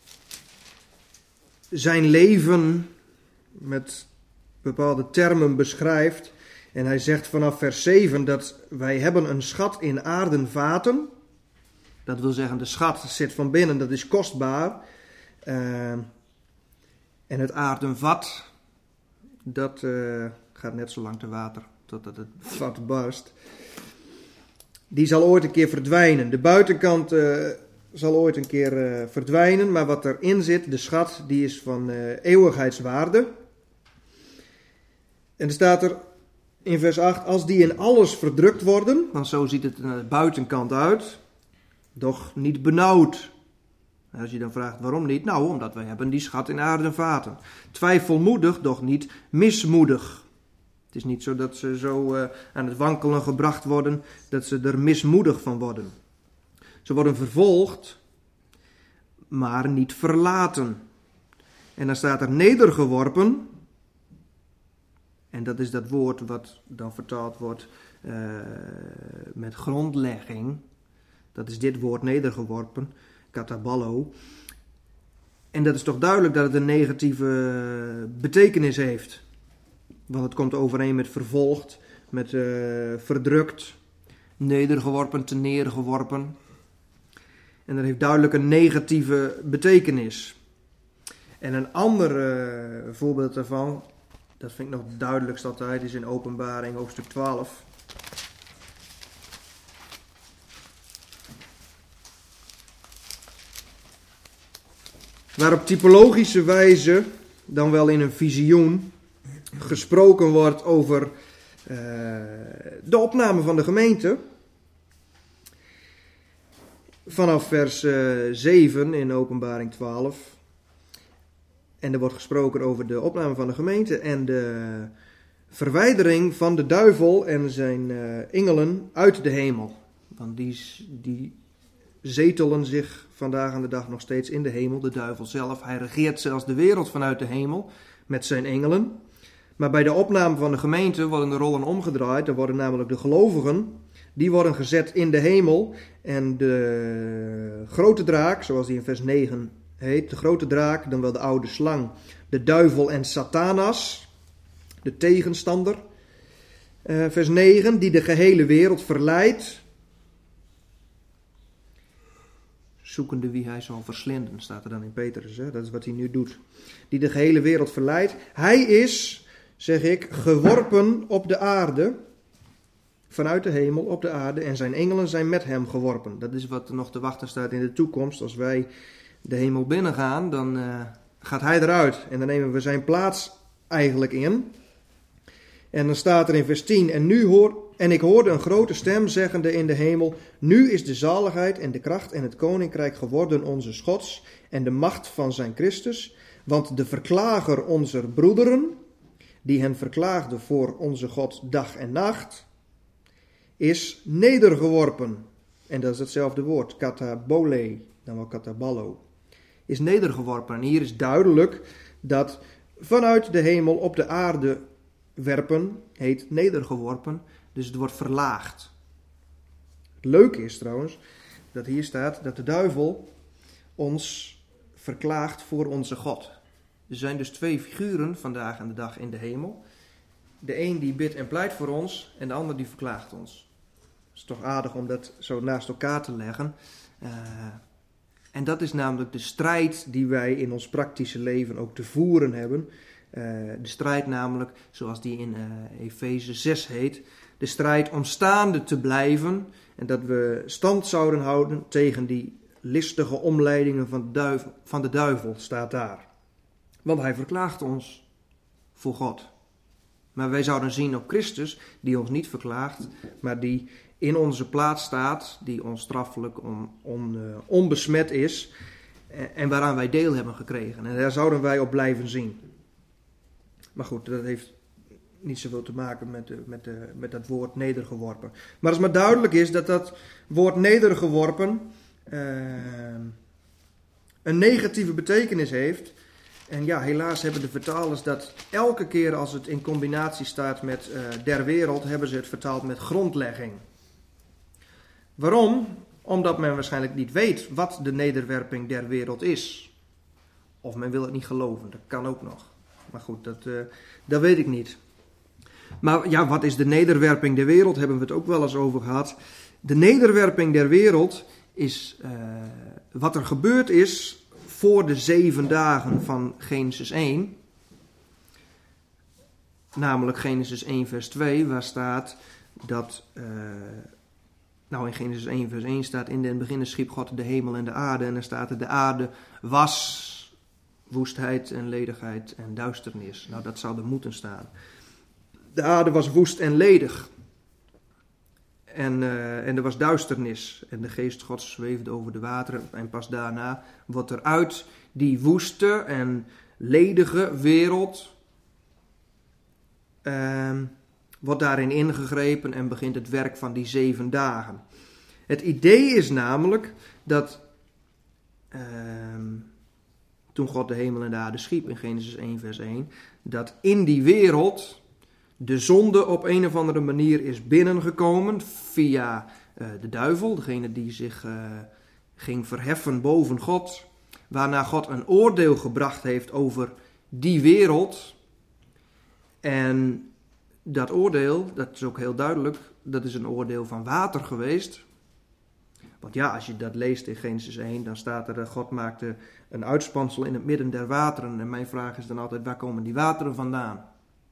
zijn leven met bepaalde termen beschrijft. En hij zegt vanaf vers zeven dat wij hebben een schat in aarden vaten. Dat wil zeggen, de schat zit van binnen, dat is kostbaar. Uh, en het aarden vat, dat uh, gaat net zo lang te water totdat het vat barst. Die zal ooit een keer verdwijnen. De buitenkant uh, zal ooit een keer uh, verdwijnen. Maar wat erin zit, de schat, die is van uh, eeuwigheidswaarde. En er staat er in vers acht, als die in alles verdrukt worden, want zo ziet het aan de buitenkant uit, doch niet benauwd. Als je dan vraagt, waarom niet? Nou, omdat wij hebben die schat in aarden vaten. Twijfelmoedig, doch niet mismoedig. Het is niet zo dat ze zo uh, aan het wankelen gebracht worden, dat ze er mismoedig van worden. Ze worden vervolgd, maar niet verlaten. En dan staat er nedergeworpen. En dat is dat woord wat dan vertaald wordt uh, met grondlegging. Dat is dit woord nedergeworpen, kataballo. En dat is toch duidelijk dat het een negatieve betekenis heeft. Want het komt overeen met vervolgd, met uh, verdrukt, nedergeworpen, te neergeworpen. En dat heeft duidelijk een negatieve betekenis. En een ander uh, voorbeeld daarvan, dat vind ik nog het duidelijkst altijd, is in Openbaring hoofdstuk twaalf. Waar op typologische wijze, dan wel in een visioen, gesproken wordt over uh, de opname van de gemeente. Vanaf vers uh, zeven in Openbaring twaalf. En er wordt gesproken over de opname van de gemeente en de verwijdering van de duivel en zijn uh, engelen uit de hemel. Want die, die zetelen zich vandaag aan de dag nog steeds in de hemel, de duivel zelf. Hij regeert zelfs de wereld vanuit de hemel met zijn engelen. Maar bij de opname van de gemeente worden de rollen omgedraaid. Er worden namelijk de gelovigen, die worden gezet in de hemel. En de grote draak, zoals die in vers negen heet, de grote draak, dan wel de oude slang, de duivel en Satanas, de tegenstander. Uh, vers negen, die de gehele wereld verleidt, zoekende wie hij zal verslinden, staat er dan in Petrus, hè? Dat is wat hij nu doet. Die de gehele wereld verleidt. Hij is, zeg ik, geworpen op de aarde, vanuit de hemel op de aarde, en zijn engelen zijn met hem geworpen. Dat is wat er nog te wachten staat in de toekomst. Als wij de hemel binnengaan, dan uh, gaat hij eruit en dan nemen we zijn plaats eigenlijk in. En dan staat er in vers tien, en, nu hoor, en ik hoorde een grote stem zeggende in de hemel, nu is de zaligheid en de kracht en het koninkrijk geworden onze Gods en de macht van zijn Christus, want de verklager onze broederen, die hen verklaagde voor onze God dag en nacht, is nedergeworpen. En dat is hetzelfde woord, katabole, dan wel kataballo, is nedergeworpen. En hier is duidelijk dat vanuit de hemel op de aarde werpen heet nedergeworpen, dus het wordt verlaagd. Het leuke is trouwens dat hier staat dat de duivel ons verklaagt voor onze God. Er zijn dus twee figuren vandaag aan de dag in de hemel. De een die bidt en pleit voor ons en de ander die verklaagt ons. Het is toch aardig om dat zo naast elkaar te leggen. Uh, en dat is namelijk de strijd die wij in ons praktische leven ook te voeren hebben. Uh, de strijd namelijk, zoals die in uh, Efeze zes heet, de strijd om staande te blijven en dat we stand zouden houden tegen die listige omleidingen van de duivel, van de duivel staat daar. Want hij verklaagt ons voor God. Maar wij zouden zien op Christus, die ons niet verklaagt, maar die in onze plaats staat, die onstraffelijk on, on, uh, onbesmet is en waaraan wij deel hebben gekregen. En daar zouden wij op blijven zien. Maar goed, dat heeft niet zoveel te maken met, de, met, de, met dat woord nedergeworpen. Maar als maar duidelijk is dat dat woord nedergeworpen uh, een negatieve betekenis heeft. En ja, helaas hebben de vertalers dat elke keer als het in combinatie staat met uh, der wereld, hebben ze het vertaald met grondlegging. Waarom? Omdat men waarschijnlijk niet weet wat de nederwerping der wereld is. Of men wil het niet geloven, dat kan ook nog. Maar goed, dat, uh, dat weet ik niet. Maar ja, wat is de nederwerping der wereld? Hebben we het ook wel eens over gehad. De nederwerping der wereld is uh, wat er gebeurd is voor de zeven dagen van Genesis één. Namelijk Genesis één vers twee, waar staat dat... Uh, nou, in Genesis één vers één staat, in den beginnen schiep God de hemel en de aarde. En dan staat er, de aarde was woestheid en ledigheid en duisternis. Nou, dat zou er moeten staan. De aarde was woest en ledig. En, uh, en er was duisternis. En de geest Gods zweefde over de wateren. En pas daarna wordt er uit die woeste en ledige wereld... Uh, wordt daarin ingegrepen en begint het werk van die zeven dagen. Het idee is namelijk dat uh, toen God de hemel en de aarde schiep in Genesis één vers één, dat in die wereld de zonde op een of andere manier is binnengekomen via uh, de duivel, degene die zich uh, ging verheffen boven God, waarna God een oordeel gebracht heeft over die wereld. En dat oordeel, dat is ook heel duidelijk, dat is een oordeel van water geweest. Want ja, als je dat leest in Genesis één, dan staat er, God maakte een uitspansel in het midden der wateren. En mijn vraag is dan altijd, waar komen die wateren vandaan?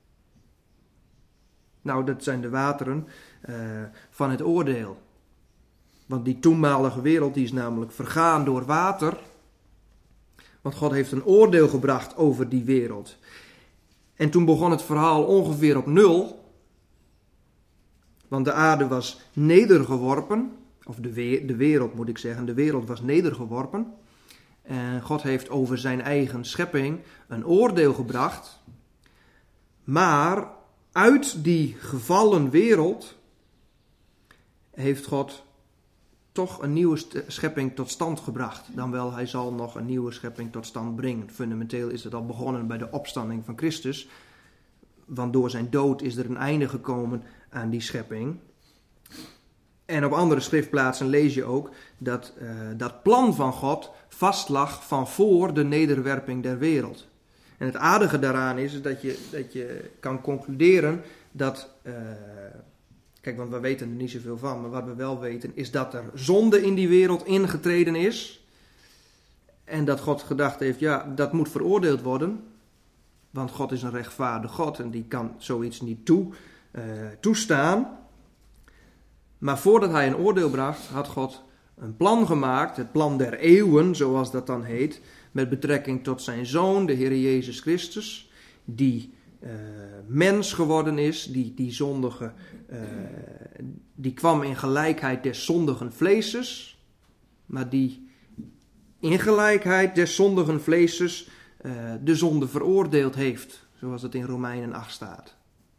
Nou, dat zijn de wateren uh, van het oordeel. Want die toenmalige wereld, die is namelijk vergaan door water. Want God heeft een oordeel gebracht over die wereld. En toen begon het verhaal ongeveer op nul. Want de aarde was nedergeworpen. Of de, we- de wereld moet ik zeggen. De wereld was nedergeworpen. En God heeft over zijn eigen schepping een oordeel gebracht. Maar uit die gevallen wereld heeft God toch een nieuwe schepping tot stand gebracht. Dan wel, hij zal nog een nieuwe schepping tot stand brengen. Fundamenteel is het al begonnen bij de opstanding van Christus. Want door zijn dood is er een einde gekomen aan die schepping. En op andere schriftplaatsen lees je ook dat uh, dat plan van God vastlag van voor de nederwerping der wereld. En het aardige daaraan is dat je, dat je kan concluderen dat... Uh, Kijk, want we weten er niet zoveel van, maar wat we wel weten is dat er zonde in die wereld ingetreden is. En dat God gedacht heeft, ja, dat moet veroordeeld worden. Want God is een rechtvaardig God en die kan zoiets niet toe, uh, toestaan. Maar voordat hij een oordeel bracht, had God een plan gemaakt, het plan der eeuwen, zoals dat dan heet, met betrekking tot zijn Zoon, de Heer Jezus Christus, die... Uh, mens geworden is, die, die zondige, uh, die kwam in gelijkheid des zondigen vleeses, maar die in gelijkheid des zondigen vleeses uh, de zonde veroordeeld heeft, zoals het in Romeinen acht staat.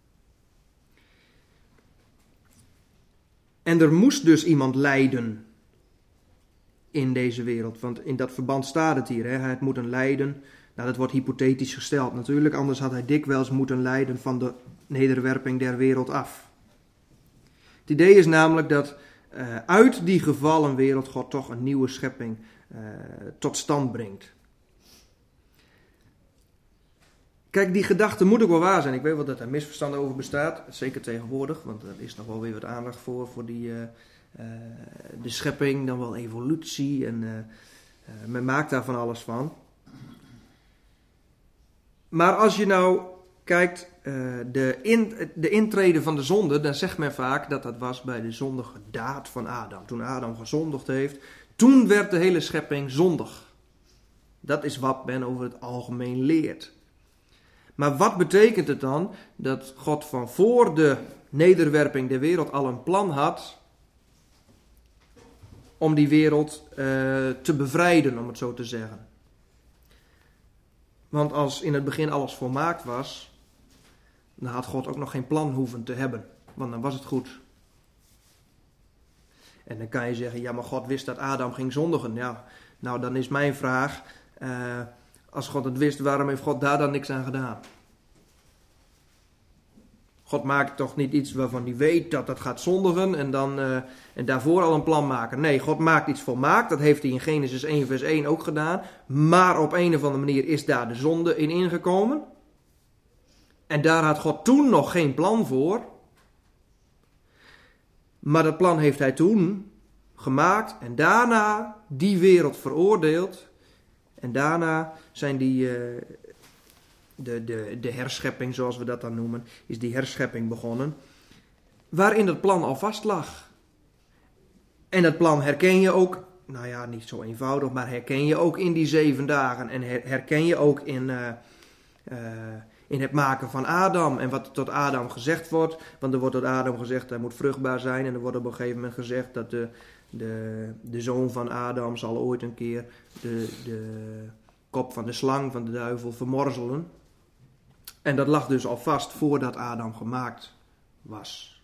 En er moest dus iemand lijden in deze wereld, want in dat verband staat het hier, hè? Hij moet een lijden. Nou, dat wordt hypothetisch gesteld natuurlijk, anders had hij dikwijls moeten lijden van de nederwerping der wereld af. Het idee is namelijk dat uh, uit die gevallen wereld God toch een nieuwe schepping uh, tot stand brengt. Kijk, die gedachte moet ook wel waar zijn. Ik weet wel dat er misverstand over bestaat. Zeker tegenwoordig, want er is nog wel weer wat aandacht voor. Voor die, uh, uh, de schepping, dan wel evolutie. En uh, uh, men maakt daar van alles van. Maar als je nou kijkt, uh, de, in, de intrede van de zonde, dan zegt men vaak dat dat was bij de zondige daad van Adam. Toen Adam gezondigd heeft, toen werd de hele schepping zondig. Dat is wat men over het algemeen leert. Maar wat betekent het dan dat God van voor de nederwerping der wereld al een plan had om die wereld uh, te bevrijden, om het zo te zeggen? Want als in het begin alles volmaakt was, dan had God ook nog geen plan hoeven te hebben, want dan was het goed. En dan kan je zeggen, ja, maar God wist dat Adam ging zondigen. Ja, nou dan is mijn vraag, uh, als God het wist, waarom heeft God daar dan niks aan gedaan? God maakt toch niet iets waarvan hij weet dat dat gaat zondigen en, dan, uh, en daarvoor al een plan maken. Nee, God maakt iets volmaakt. Dat heeft hij in Genesis één vers één ook gedaan. Maar op een of andere manier is daar de zonde in ingekomen. En daar had God toen nog geen plan voor. Maar dat plan heeft hij toen gemaakt en daarna die wereld veroordeeld. En daarna zijn die... Uh, De, de, de herschepping, zoals we dat dan noemen, is die herschepping begonnen, waarin het plan al vast lag. En dat plan herken je ook, nou ja, niet zo eenvoudig, maar herken je ook in die zeven dagen. En her, herken je ook in, uh, uh, in het maken van Adam en wat tot Adam gezegd wordt. Want er wordt tot Adam gezegd, hij moet vruchtbaar zijn. En er wordt op een gegeven moment gezegd dat de, de, de zoon van Adam zal ooit een keer de, de kop van de slang, van de duivel, vermorzelen. En dat lag dus al vast voordat Adam gemaakt was.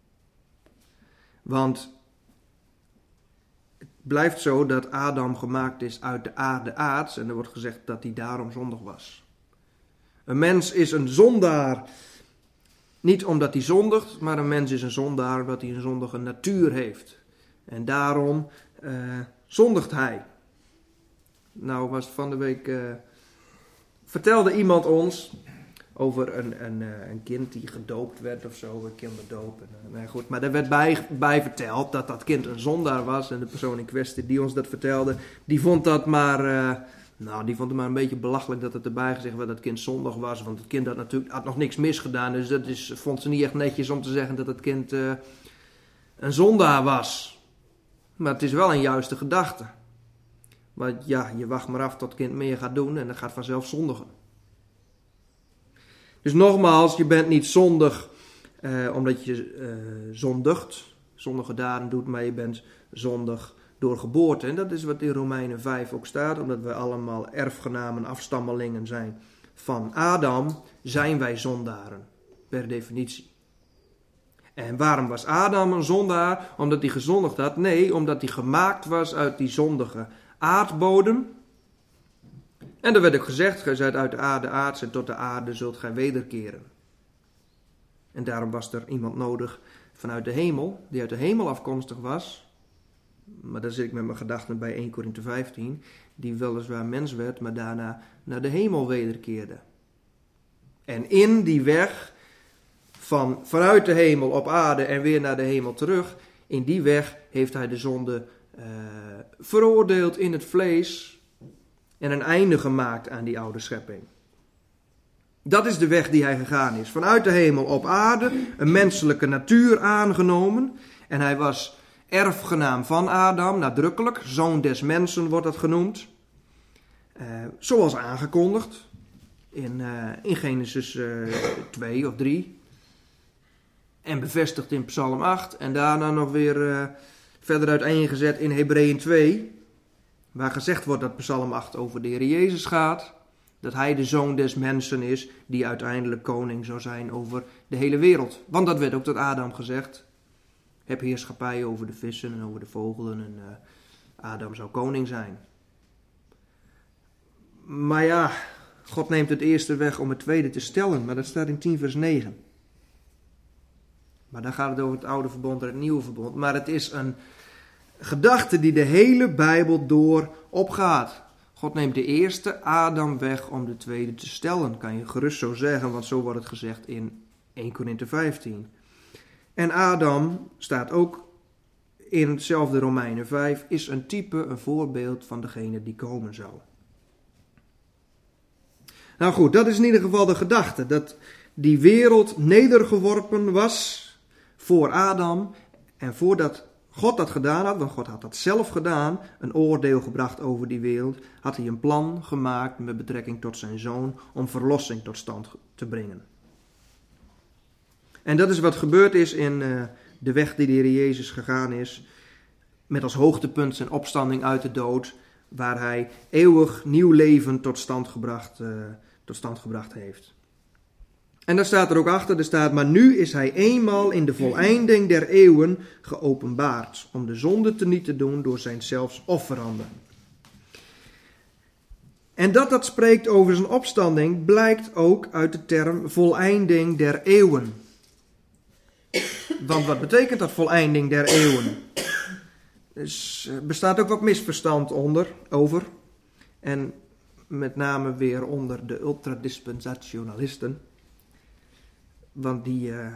Want het blijft zo dat Adam gemaakt is uit de aarde aards. En er wordt gezegd dat hij daarom zondig was. Een mens is een zondaar. Niet omdat hij zondigt, maar een mens is een zondaar omdat hij een zondige natuur heeft. En daarom uh, zondigt hij. Nou was van de week... Uh, vertelde iemand ons... over een, een, een kind die gedoopt werd of zo, een kinderdoop. Nou goed, maar er werd bij, bij verteld dat dat kind een zondaar was. En de persoon in kwestie die ons dat vertelde, die vond dat maar, uh, nou, die vond het maar een beetje belachelijk dat het erbij gezegd werd dat het kind zondig was. Want het kind had natuurlijk had nog niks misgedaan. Dus dat is, vond ze niet echt netjes om te zeggen dat het kind uh, een zondaar was. Maar het is wel een juiste gedachte. Want ja, je wacht maar af tot het kind meer gaat doen en dan gaat vanzelf zondigen. Dus nogmaals, je bent niet zondig uh, omdat je uh, zondigt, zondige daden doet, maar je bent zondig door geboorte. En dat is wat in Romeinen vijf ook staat, omdat wij allemaal erfgenamen, afstammelingen zijn van Adam, zijn wij zondaren, per definitie. En waarom was Adam een zondaar? Omdat hij gezondigd had? Nee, omdat hij gemaakt was uit die zondige aardbodem. En er werd ook gezegd, gij zijt uit de aarde aards en tot de aarde zult gij wederkeren. En daarom was er iemand nodig vanuit de hemel, die uit de hemel afkomstig was. Maar daar zit ik met mijn gedachten bij eerste Korinthe vijftien. Die weliswaar mens werd, maar daarna naar de hemel wederkeerde. En in die weg van vanuit de hemel op aarde en weer naar de hemel terug, in die weg heeft hij de zonde uh, veroordeeld in het vlees en een einde gemaakt aan die oude schepping. Dat is de weg die hij gegaan is. Vanuit de hemel op aarde, een menselijke natuur aangenomen. En hij was erfgenaam van Adam, nadrukkelijk. Zoon des mensen wordt dat genoemd. Uh, zoals aangekondigd in, uh, in Genesis uh, twee of drie. En bevestigd in Psalm acht. En daarna nog weer uh, verder uiteengezet in Hebreeën twee. Waar gezegd wordt dat Psalm acht over de Heer Jezus gaat. Dat hij de zoon des mensen is die uiteindelijk koning zou zijn over de hele wereld. Want dat werd ook tot Adam gezegd. Heb heerschappij over de vissen en over de vogelen en uh, Adam zou koning zijn. Maar ja, God neemt het eerste weg om het tweede te stellen. Maar dat staat in tien vers negen. Maar dan gaat het over het oude verbond en het nieuwe verbond. Maar het is een gedachte die de hele Bijbel door opgaat. God neemt de eerste, Adam, weg om de tweede te stellen. Kan je gerust zo zeggen, want zo wordt het gezegd in Eerste Korinthe vijftien. En Adam staat ook in hetzelfde Romeinen vijf, is een type, een voorbeeld van degene die komen zou. Nou goed, dat is in ieder geval de gedachte, dat die wereld nedergeworpen was voor Adam. En voordat God dat gedaan had, want God had dat zelf gedaan, een oordeel gebracht over die wereld, had hij een plan gemaakt met betrekking tot zijn zoon om verlossing tot stand te brengen. En dat is wat gebeurd is in uh, de weg die de Heer Jezus gegaan is, met als hoogtepunt zijn opstanding uit de dood, waar hij eeuwig nieuw leven tot stand gebracht, uh, tot stand gebracht heeft. En daar staat er ook achter, er staat, maar nu is hij eenmaal in de voleinding der eeuwen geopenbaard, om de zonde teniet te doen door zijn zelfs offeranden. En dat dat spreekt over zijn opstanding, blijkt ook uit de term voleinding der eeuwen. Want wat betekent dat voleinding der eeuwen? Dus er bestaat ook wat misverstand onder, over. En met name weer onder de ultradispensationalisten. Want die, uh,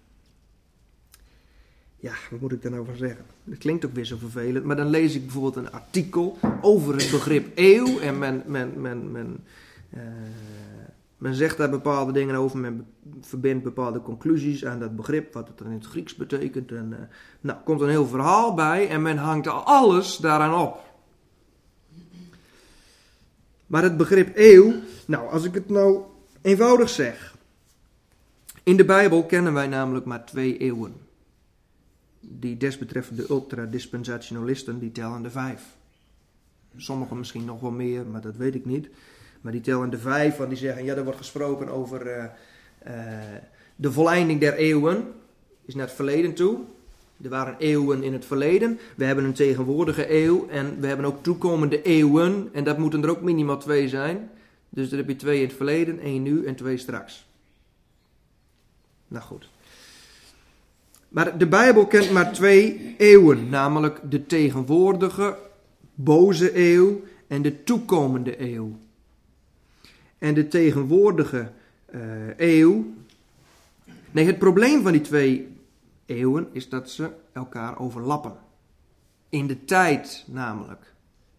ja, wat moet ik daar nou van zeggen? Dat klinkt ook weer zo vervelend, maar dan lees ik bijvoorbeeld een artikel over het begrip eeuw. En men, men, men, men, uh, men zegt daar bepaalde dingen over, men verbindt bepaalde conclusies aan dat begrip, wat het dan in het Grieks betekent. En uh, nou, komt een heel verhaal bij en men hangt alles daaraan op. Maar het begrip eeuw, nou, als ik het nou eenvoudig zeg. In de Bijbel kennen wij namelijk maar twee eeuwen. Die desbetreffende ultradispensationalisten, die tellen de vijf. Sommigen misschien nog wel meer, maar dat weet ik niet. Maar die tellen de vijf, want die zeggen, ja, er wordt gesproken over uh, uh, de voleinding der eeuwen. Is naar het verleden toe. Er waren eeuwen in het verleden. We hebben een tegenwoordige eeuw en we hebben ook toekomende eeuwen. En dat moeten er ook minimaal twee zijn. Dus dan heb je twee in het verleden, één nu en twee straks. Nou goed. Maar de Bijbel kent maar twee eeuwen, namelijk de tegenwoordige boze eeuw en de toekomende eeuw. En de tegenwoordige uh, eeuw, nee, het probleem van die twee eeuwen is dat ze elkaar overlappen. In de tijd namelijk.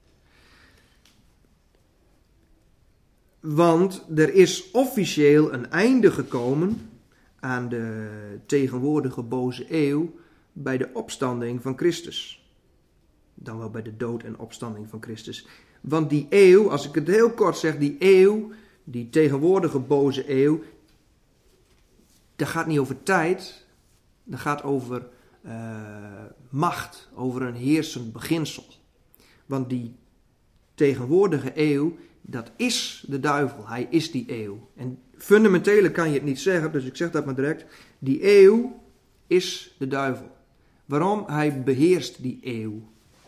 Want er is officieel een einde gekomen aan de tegenwoordige boze eeuw bij de opstanding van Christus. Dan wel bij de dood en opstanding van Christus. Want die eeuw, als ik het heel kort zeg, die eeuw, die tegenwoordige boze eeuw, dat gaat niet over tijd, dat gaat over uh, macht, over een heersend beginsel. Want die tegenwoordige eeuw, dat is de duivel, hij is die eeuw. En fundamenteel kan je het niet zeggen, dus ik zeg dat maar direct. Die eeuw is de duivel. Waarom? Hij beheerst die eeuw.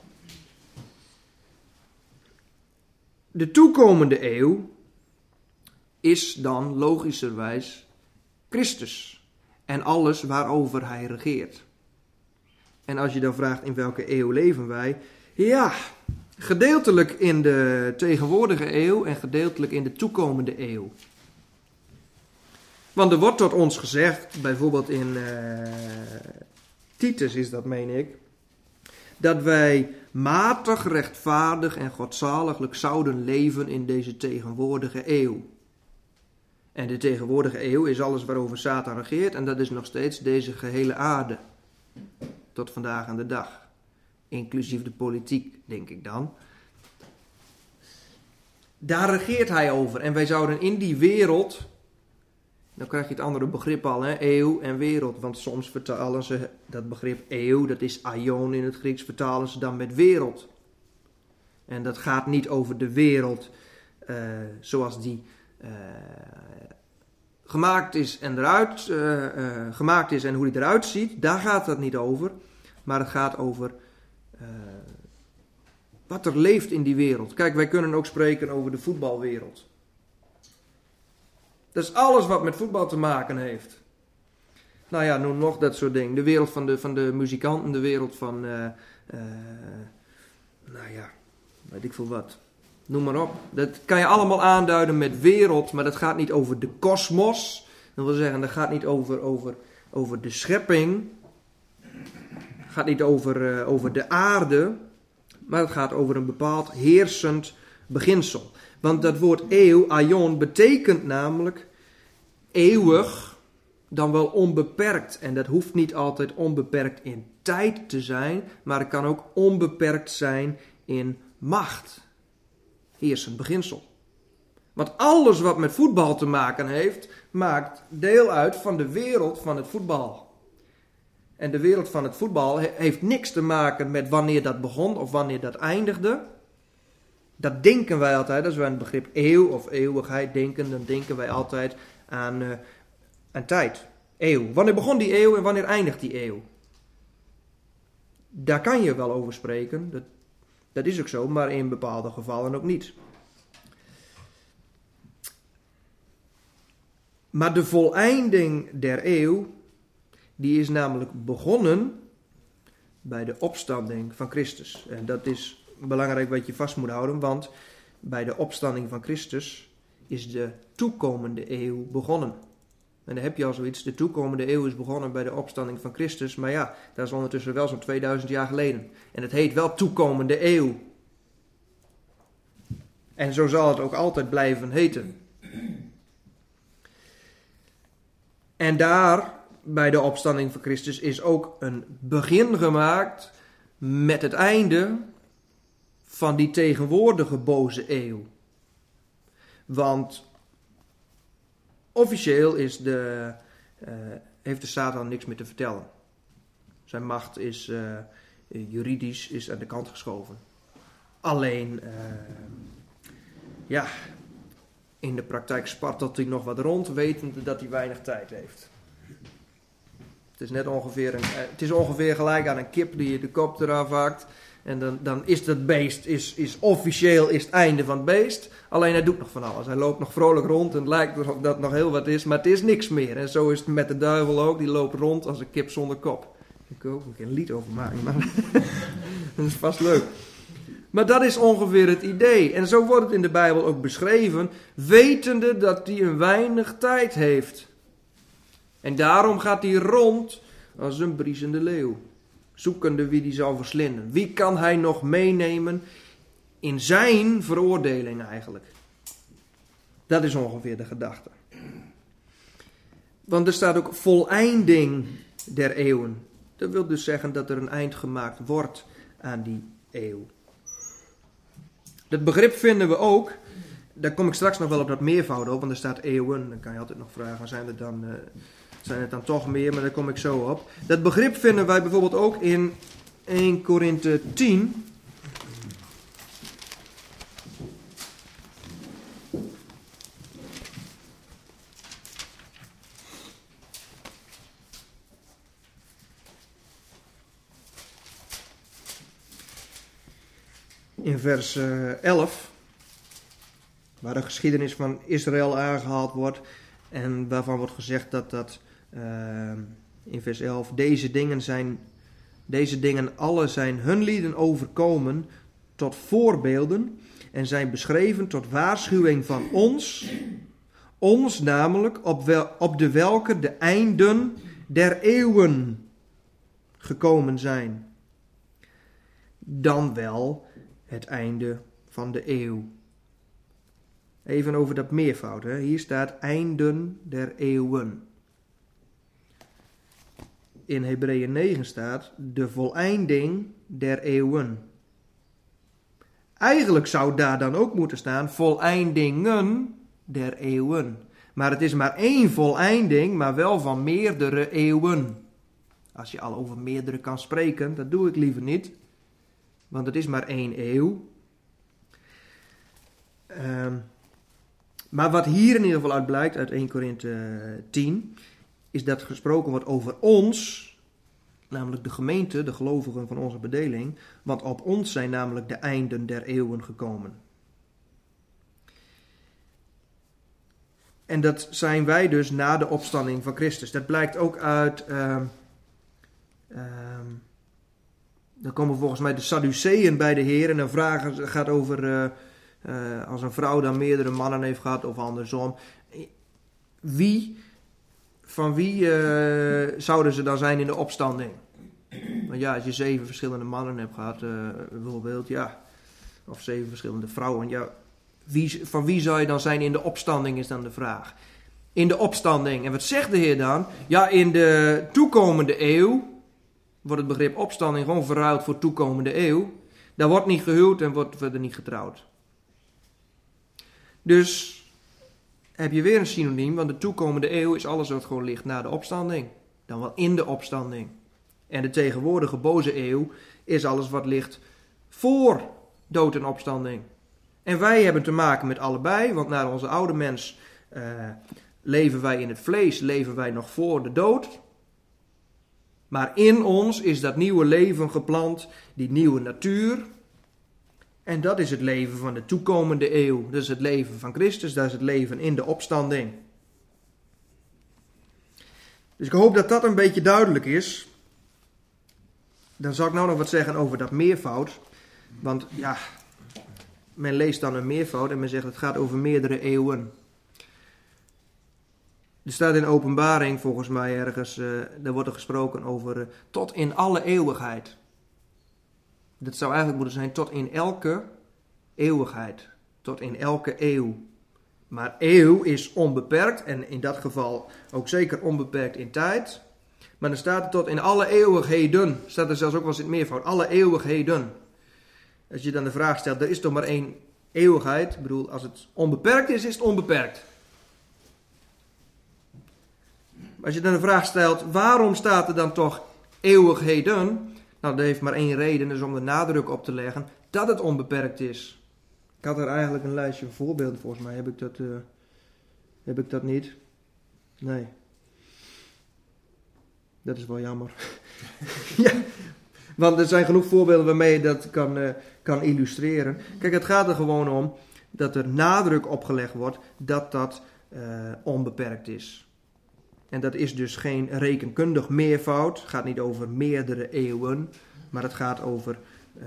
De toekomende eeuw is dan logischerwijs Christus. En alles waarover hij regeert. En als je dan vraagt in welke eeuw leven wij? Ja, gedeeltelijk in de tegenwoordige eeuw en gedeeltelijk in de toekomende eeuw. Want er wordt tot ons gezegd, bijvoorbeeld in uh, Titus is dat, meen ik, dat wij matig, rechtvaardig en godzaliglijk zouden leven in deze tegenwoordige eeuw. En de tegenwoordige eeuw is alles waarover Satan regeert en dat is nog steeds deze gehele aarde. Tot vandaag aan de dag. Inclusief de politiek, denk ik dan. Daar regeert hij over en wij zouden in die wereld, dan krijg je het andere begrip al, hè? Eeuw en wereld. Want soms vertalen ze dat begrip eeuw, dat is aion in het Grieks, vertalen ze dan met wereld. En dat gaat niet over de wereld uh, zoals die uh, gemaakt is en eruit uh, uh, gemaakt is en hoe die eruit ziet. Daar gaat het niet over. Maar het gaat over uh, wat er leeft in die wereld. Kijk, wij kunnen ook spreken over de voetbalwereld. Dat is alles wat met voetbal te maken heeft. Nou ja, noem nog dat soort dingen. De wereld van de, van de muzikanten, de wereld van, uh, uh, nou ja, weet ik veel wat. Noem maar op. Dat kan je allemaal aanduiden met wereld, maar dat gaat niet over de kosmos. Dat wil zeggen, dat gaat niet over, over, over de schepping. Het gaat niet over, uh, over de aarde, maar het gaat over een bepaald heersend beginsel. Want dat woord eeuw, aion, betekent namelijk eeuwig, dan wel onbeperkt. En dat hoeft niet altijd onbeperkt in tijd te zijn, maar het kan ook onbeperkt zijn in macht. Heersend beginsel. Want alles wat met voetbal te maken heeft, maakt deel uit van de wereld van het voetbal. En de wereld van het voetbal heeft niks te maken met wanneer dat begon of wanneer dat eindigde. Dat denken wij altijd, als we aan het begrip eeuw of eeuwigheid denken, dan denken wij altijd aan, uh, aan tijd. Eeuw. Wanneer begon die eeuw en wanneer eindigt die eeuw? Daar kan je wel over spreken, dat, dat is ook zo, maar in bepaalde gevallen ook niet. Maar de voleinding der eeuw, die is namelijk begonnen bij de opstanding van Christus. En dat is belangrijk wat je vast moet houden, want bij de opstanding van Christus is de toekomende eeuw begonnen. En dan heb je al zoiets, de toekomende eeuw is begonnen bij de opstanding van Christus, maar ja, dat is ondertussen wel zo'n tweeduizend jaar geleden. En het heet wel toekomende eeuw. En zo zal het ook altijd blijven heten. En daar, bij de opstanding van Christus, is ook een begin gemaakt met het einde van die tegenwoordige boze eeuw. Want officieel is de, uh, heeft de Satan niks meer te vertellen. Zijn macht is uh, juridisch is aan de kant geschoven. Alleen, uh, ja, in de praktijk spartelt hij nog wat rond, wetende dat hij weinig tijd heeft. Het is net ongeveer, een, het is ongeveer gelijk aan een kip die je de kop eraf hakt. En dan, dan is dat beest, is, is officieel is het einde van het beest. Alleen hij doet nog van alles. Hij loopt nog vrolijk rond en het lijkt alsof dat nog heel wat is. Maar het is niks meer. En zo is het met de duivel ook. Die loopt rond als een kip zonder kop. Ik kan ook een lied over maken. Maar dat is vast leuk. Maar dat is ongeveer het idee. En zo wordt het in de Bijbel ook beschreven. Wetende dat hij een weinig tijd heeft. En daarom gaat hij rond als een briesende leeuw. Zoekende wie die zal verslinden. Wie kan hij nog meenemen in zijn veroordeling eigenlijk? Dat is ongeveer de gedachte. Want er staat ook voleinding der eeuwen. Dat wil dus zeggen dat er een eind gemaakt wordt aan die eeuw. Dat begrip vinden we ook, daar kom ik straks nog wel op dat meervoud op, want er staat eeuwen. Dan kan je altijd nog vragen, zijn er dan... Uh, Zijn het dan toch meer, maar daar kom ik zo op. Dat begrip vinden wij bijvoorbeeld ook in eerste Korinthe tien. In vers uh, elf, waar de geschiedenis van Israël aangehaald wordt en waarvan wordt gezegd dat dat uh, in vers elf, deze dingen zijn, deze dingen alle zijn hun lieden overkomen tot voorbeelden en zijn beschreven tot waarschuwing van ons, ons namelijk op, wel, op de welke de einden der eeuwen gekomen zijn. Dan wel het einde van de eeuw. Even over dat meervoud. Hè. Hier staat einden der eeuwen. In Hebreeën negen staat de voleinding der eeuwen. Eigenlijk zou daar dan ook moeten staan voleindingen der eeuwen. Maar het is maar één voleinding, maar wel van meerdere eeuwen. Als je al over meerdere kan spreken, dat doe ik liever niet. Want het is maar één eeuw. Um, maar wat hier in ieder geval uit blijkt, uit eerste Korinthe tien, is dat gesproken wordt over ons, namelijk de gemeente, de gelovigen van onze bedeling, want op ons zijn namelijk de einden der eeuwen gekomen. En dat zijn wij dus na de opstanding van Christus. Dat blijkt ook uit, uh, uh, dan komen volgens mij de Sadduceeën bij de Heer en dan vragen, het gaat over uh, Uh, als een vrouw dan meerdere mannen heeft gehad of andersom. Wie, van wie uh, zouden ze dan zijn in de opstanding? Want ja, als je zeven verschillende mannen hebt gehad, uh, bijvoorbeeld, ja, of zeven verschillende vrouwen, ja, wie, van wie zou je dan zijn in de opstanding, is dan de vraag. In de opstanding. En wat zegt de Heer dan? Ja, in de toekomende eeuw wordt het begrip opstanding gewoon verruild voor toekomende eeuw. Daar wordt niet gehuwd en wordt verder niet getrouwd. Dus heb je weer een synoniem, want de toekomende eeuw is alles wat gewoon ligt na de opstanding. Dan wel in de opstanding. En de tegenwoordige boze eeuw is alles wat ligt voor dood en opstanding. En wij hebben te maken met allebei, want naar onze oude mens uh, leven wij in het vlees, leven wij nog voor de dood. Maar in ons is dat nieuwe leven geplant, die nieuwe natuur. En dat is het leven van de toekomende eeuw. Dat is het leven van Christus, dat is het leven in de opstanding. Dus ik hoop dat dat een beetje duidelijk is. Dan zal ik nou nog wat zeggen over dat meervoud. Want ja, men leest dan een meervoud en men zegt het gaat over meerdere eeuwen. Er staat in Openbaring volgens mij ergens, uh, daar wordt er gesproken over uh, tot in alle eeuwigheid. Dat zou eigenlijk moeten zijn tot in elke eeuwigheid. Tot in elke eeuw. Maar eeuw is onbeperkt en in dat geval ook zeker onbeperkt in tijd. Maar dan staat er tot in alle eeuwigheden. Staat er zelfs ook wel eens in het meervoud. Alle eeuwigheden. Als je dan de vraag stelt, er is toch maar één eeuwigheid. Ik bedoel, als het onbeperkt is, is het onbeperkt. Als je dan de vraag stelt, waarom staat er dan toch eeuwigheden? Nou, dat heeft maar één reden, dus om de nadruk op te leggen dat het onbeperkt is. Ik had er eigenlijk een lijstje van voorbeelden, volgens mij heb ik dat, uh, heb ik dat niet. Nee. Dat is wel jammer. Ja, want er zijn genoeg voorbeelden waarmee je dat kan, uh, kan illustreren. Kijk, het gaat er gewoon om dat er nadruk opgelegd wordt dat dat uh, onbeperkt is. En dat is dus geen rekenkundig meervoud. Het gaat niet over meerdere eeuwen. Maar het gaat over uh,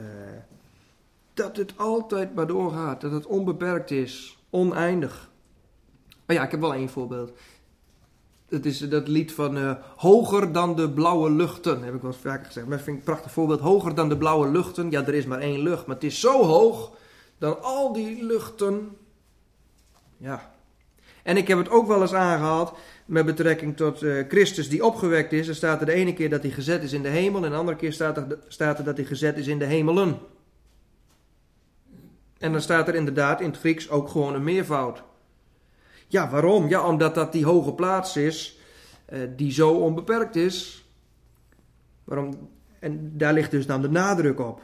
dat het altijd maar doorgaat. Dat het onbeperkt is. Oneindig. Maar ja, ik heb wel één voorbeeld. Het is dat lied van uh, Hoger dan de blauwe luchten. Heb ik wel eens vaker gezegd. Maar dat vind ik een prachtig voorbeeld. Hoger dan de blauwe luchten. Ja, er is maar één lucht. Maar het is zo hoog dan al die luchten. Ja. En ik heb het ook wel eens aangehaald met betrekking tot uh, Christus die opgewekt is. Er staat er de ene keer dat hij gezet is in de hemel en de andere keer staat er, staat er dat hij gezet is in de hemelen. En dan staat er inderdaad in het Grieks ook gewoon een meervoud. Ja, waarom? Ja, omdat dat die hoge plaats is uh, die zo onbeperkt is. Waarom? En daar ligt dus dan de nadruk op.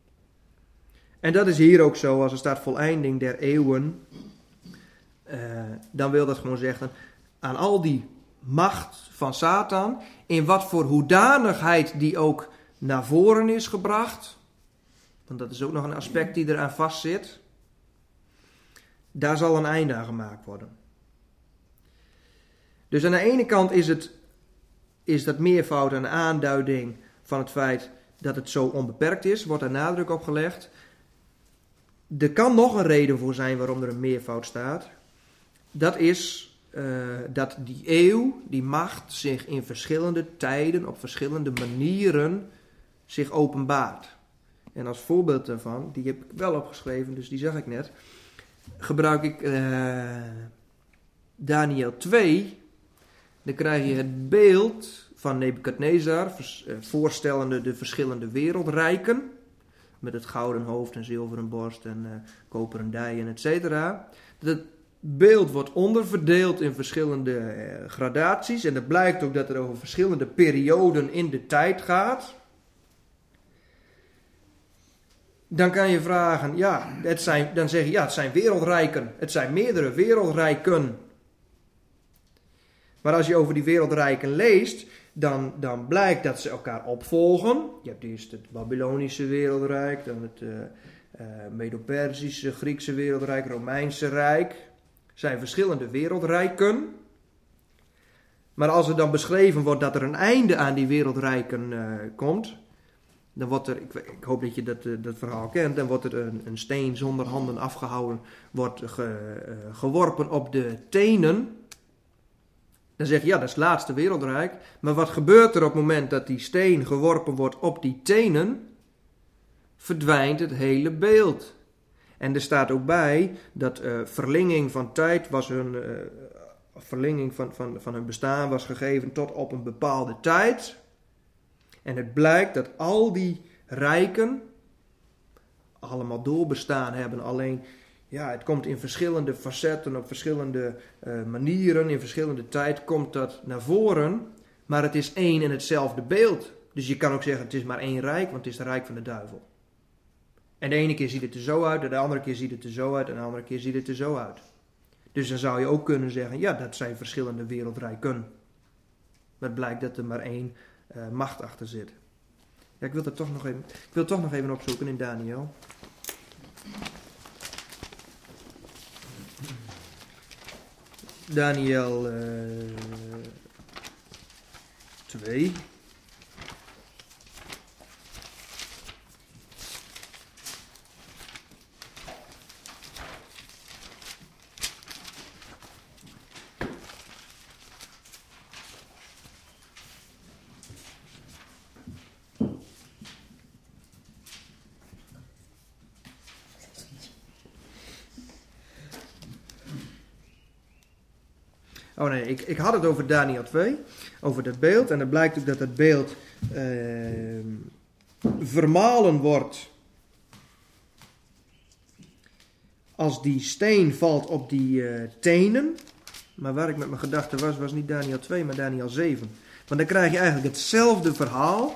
En dat is hier ook zo als er staat voleinding der eeuwen. Uh, dan wil dat gewoon zeggen, aan al die macht van Satan, in wat voor hoedanigheid die ook naar voren is gebracht, want dat is ook nog een aspect die eraan vastzit, daar zal een einde aan gemaakt worden. Dus aan de ene kant is, het, is dat meervoud een aanduiding van het feit dat het zo onbeperkt is, wordt er nadruk op gelegd. Er kan nog een reden voor zijn waarom er een meervoud staat. Dat is uh, dat die eeuw, die macht, zich in verschillende tijden, op verschillende manieren, zich openbaart. En als voorbeeld daarvan, die heb ik wel opgeschreven, dus die zag ik net, gebruik ik uh, Daniel twee. Dan krijg je het beeld van Nebukadnezar, voorstellende de verschillende wereldrijken, met het gouden hoofd en zilveren borst en uh, koperen dijen, et cetera. Dat beeld wordt onderverdeeld in verschillende uh, gradaties. En het blijkt ook dat het over verschillende perioden in de tijd gaat. Dan kan je vragen, ja, het zijn, dan zeg je, ja, het zijn wereldrijken. Het zijn meerdere wereldrijken. Maar als je over die wereldrijken leest, dan, dan blijkt dat ze elkaar opvolgen. Je hebt eerst het Babylonische wereldrijk, dan het uh, uh, Medo-Persische, Griekse wereldrijk, Romeinse rijk. Zijn verschillende wereldrijken. Maar als er dan beschreven wordt dat er een einde aan die wereldrijken uh, komt, Dan wordt er, ik, ik hoop dat je dat, uh, dat verhaal kent, dan wordt er een, een steen zonder handen afgehouden, wordt ge, uh, geworpen op de tenen. Dan zeg je, ja, dat is het laatste wereldrijk. Maar wat gebeurt er op het moment dat die steen geworpen wordt op die tenen? Verdwijnt het hele beeld. En er staat ook bij dat uh, verlenging van tijd was hun, uh, verlenging van, van, van hun bestaan was gegeven tot op een bepaalde tijd. En het blijkt dat al die rijken allemaal doorbestaan hebben. Alleen, ja, het komt in verschillende facetten, op verschillende uh, manieren, in verschillende tijd komt dat naar voren. Maar het is één en hetzelfde beeld. Dus je kan ook zeggen, het is maar één rijk, want het is het rijk van de duivel. En de ene keer ziet het er zo uit, en de andere keer ziet het er zo uit, en de andere keer ziet het er zo uit. Dus dan zou je ook kunnen zeggen, ja, dat zijn verschillende wereldrijken. Maar het blijkt dat er maar één uh, macht achter zit. Ja, ik wil het toch nog even, ik wil het toch nog even opzoeken in Daniel. Daniel uh, twee. Oh nee, ik, ik had het over Daniel twee, over dat beeld. En het blijkt ook dat het beeld uh, vermalen wordt als die steen valt op die uh, tenen. Maar waar ik met mijn gedachten was, was niet Daniel twee, maar Daniel zeven. Want dan krijg je eigenlijk hetzelfde verhaal.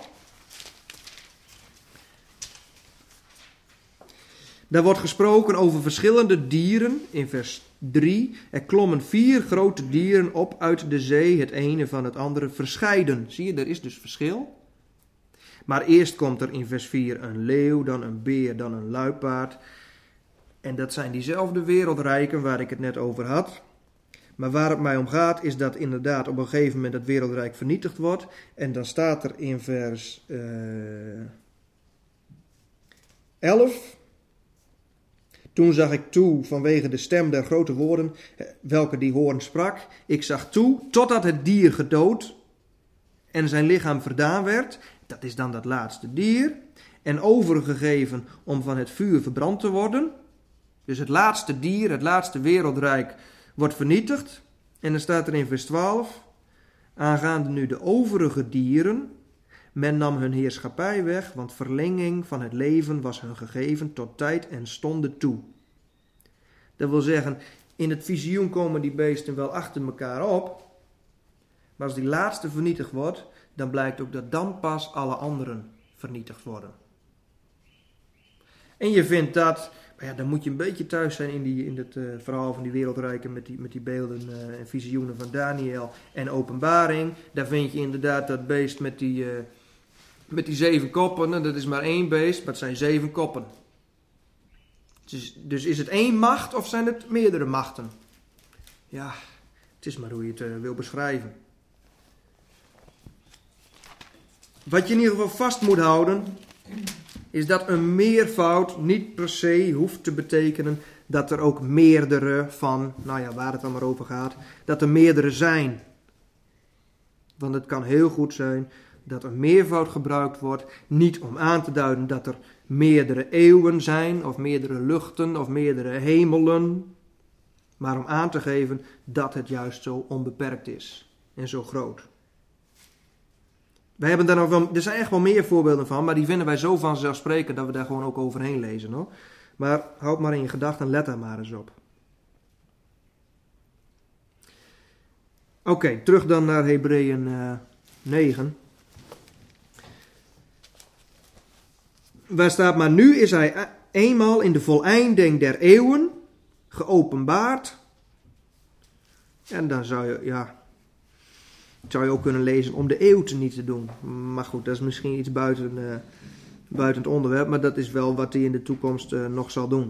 Daar wordt gesproken over verschillende dieren in vers drie. Er klommen vier grote dieren op uit de zee, het ene van het andere verscheiden. Zie je, er is dus verschil. Maar eerst komt er in vers vier een leeuw, dan een beer, dan een luipaard. En dat zijn diezelfde wereldrijken waar ik het net over had. Maar waar het mij om gaat is dat inderdaad op een gegeven moment het wereldrijk vernietigd wordt. En dan staat er in vers uh, elf... Toen zag ik toe vanwege de stem der grote woorden, welke die hoorn sprak. Ik zag toe totdat het dier gedood en zijn lichaam verdaan werd. Dat is dan dat laatste dier. En overgegeven om van het vuur verbrand te worden. Dus het laatste dier, het laatste wereldrijk wordt vernietigd. En dan staat er in vers twaalf. Aangaande nu de overige dieren. Men nam hun heerschappij weg, want verlenging van het leven was hun gegeven tot tijd en stonden toe. Dat wil zeggen, in het visioen komen die beesten wel achter elkaar op. Maar als die laatste vernietigd wordt, dan blijkt ook dat dan pas alle anderen vernietigd worden. En je vindt dat, maar ja, dan moet je een beetje thuis zijn in, die, in het uh, verhaal van die wereldrijken met die, met die beelden uh, en visioenen van Daniel en Openbaring. Daar vind je inderdaad dat beest met die... Uh, Met die zeven koppen, dat is maar één beest, maar het zijn zeven koppen. Dus, dus is het één macht of zijn het meerdere machten? Ja, het is maar hoe je het uh, wil beschrijven. Wat je in ieder geval vast moet houden, is dat een meervoud niet per se hoeft te betekenen dat er ook meerdere van, nou ja, waar het dan maar over gaat, dat er meerdere zijn. Want het kan heel goed zijn dat er meervoud gebruikt wordt, niet om aan te duiden dat er meerdere eeuwen zijn, of meerdere luchten, of meerdere hemelen, maar om aan te geven dat het juist zo onbeperkt is en zo groot. We hebben daar nog wel, er zijn echt wel meer voorbeelden van, maar die vinden wij zo vanzelfsprekend dat we daar gewoon ook overheen lezen, hoor. Maar houd maar in je gedachten, let daar maar eens op. Oké, okay, terug dan naar Hebreeën uh, negen. Waar staat, maar nu is hij eenmaal in de voleinding der eeuwen geopenbaard. En dan zou je, ja, zou je ook kunnen lezen om de eeuw te niet te doen. Maar goed, dat is misschien iets buiten, uh, buiten het onderwerp, maar dat is wel wat hij in de toekomst uh, nog zal doen.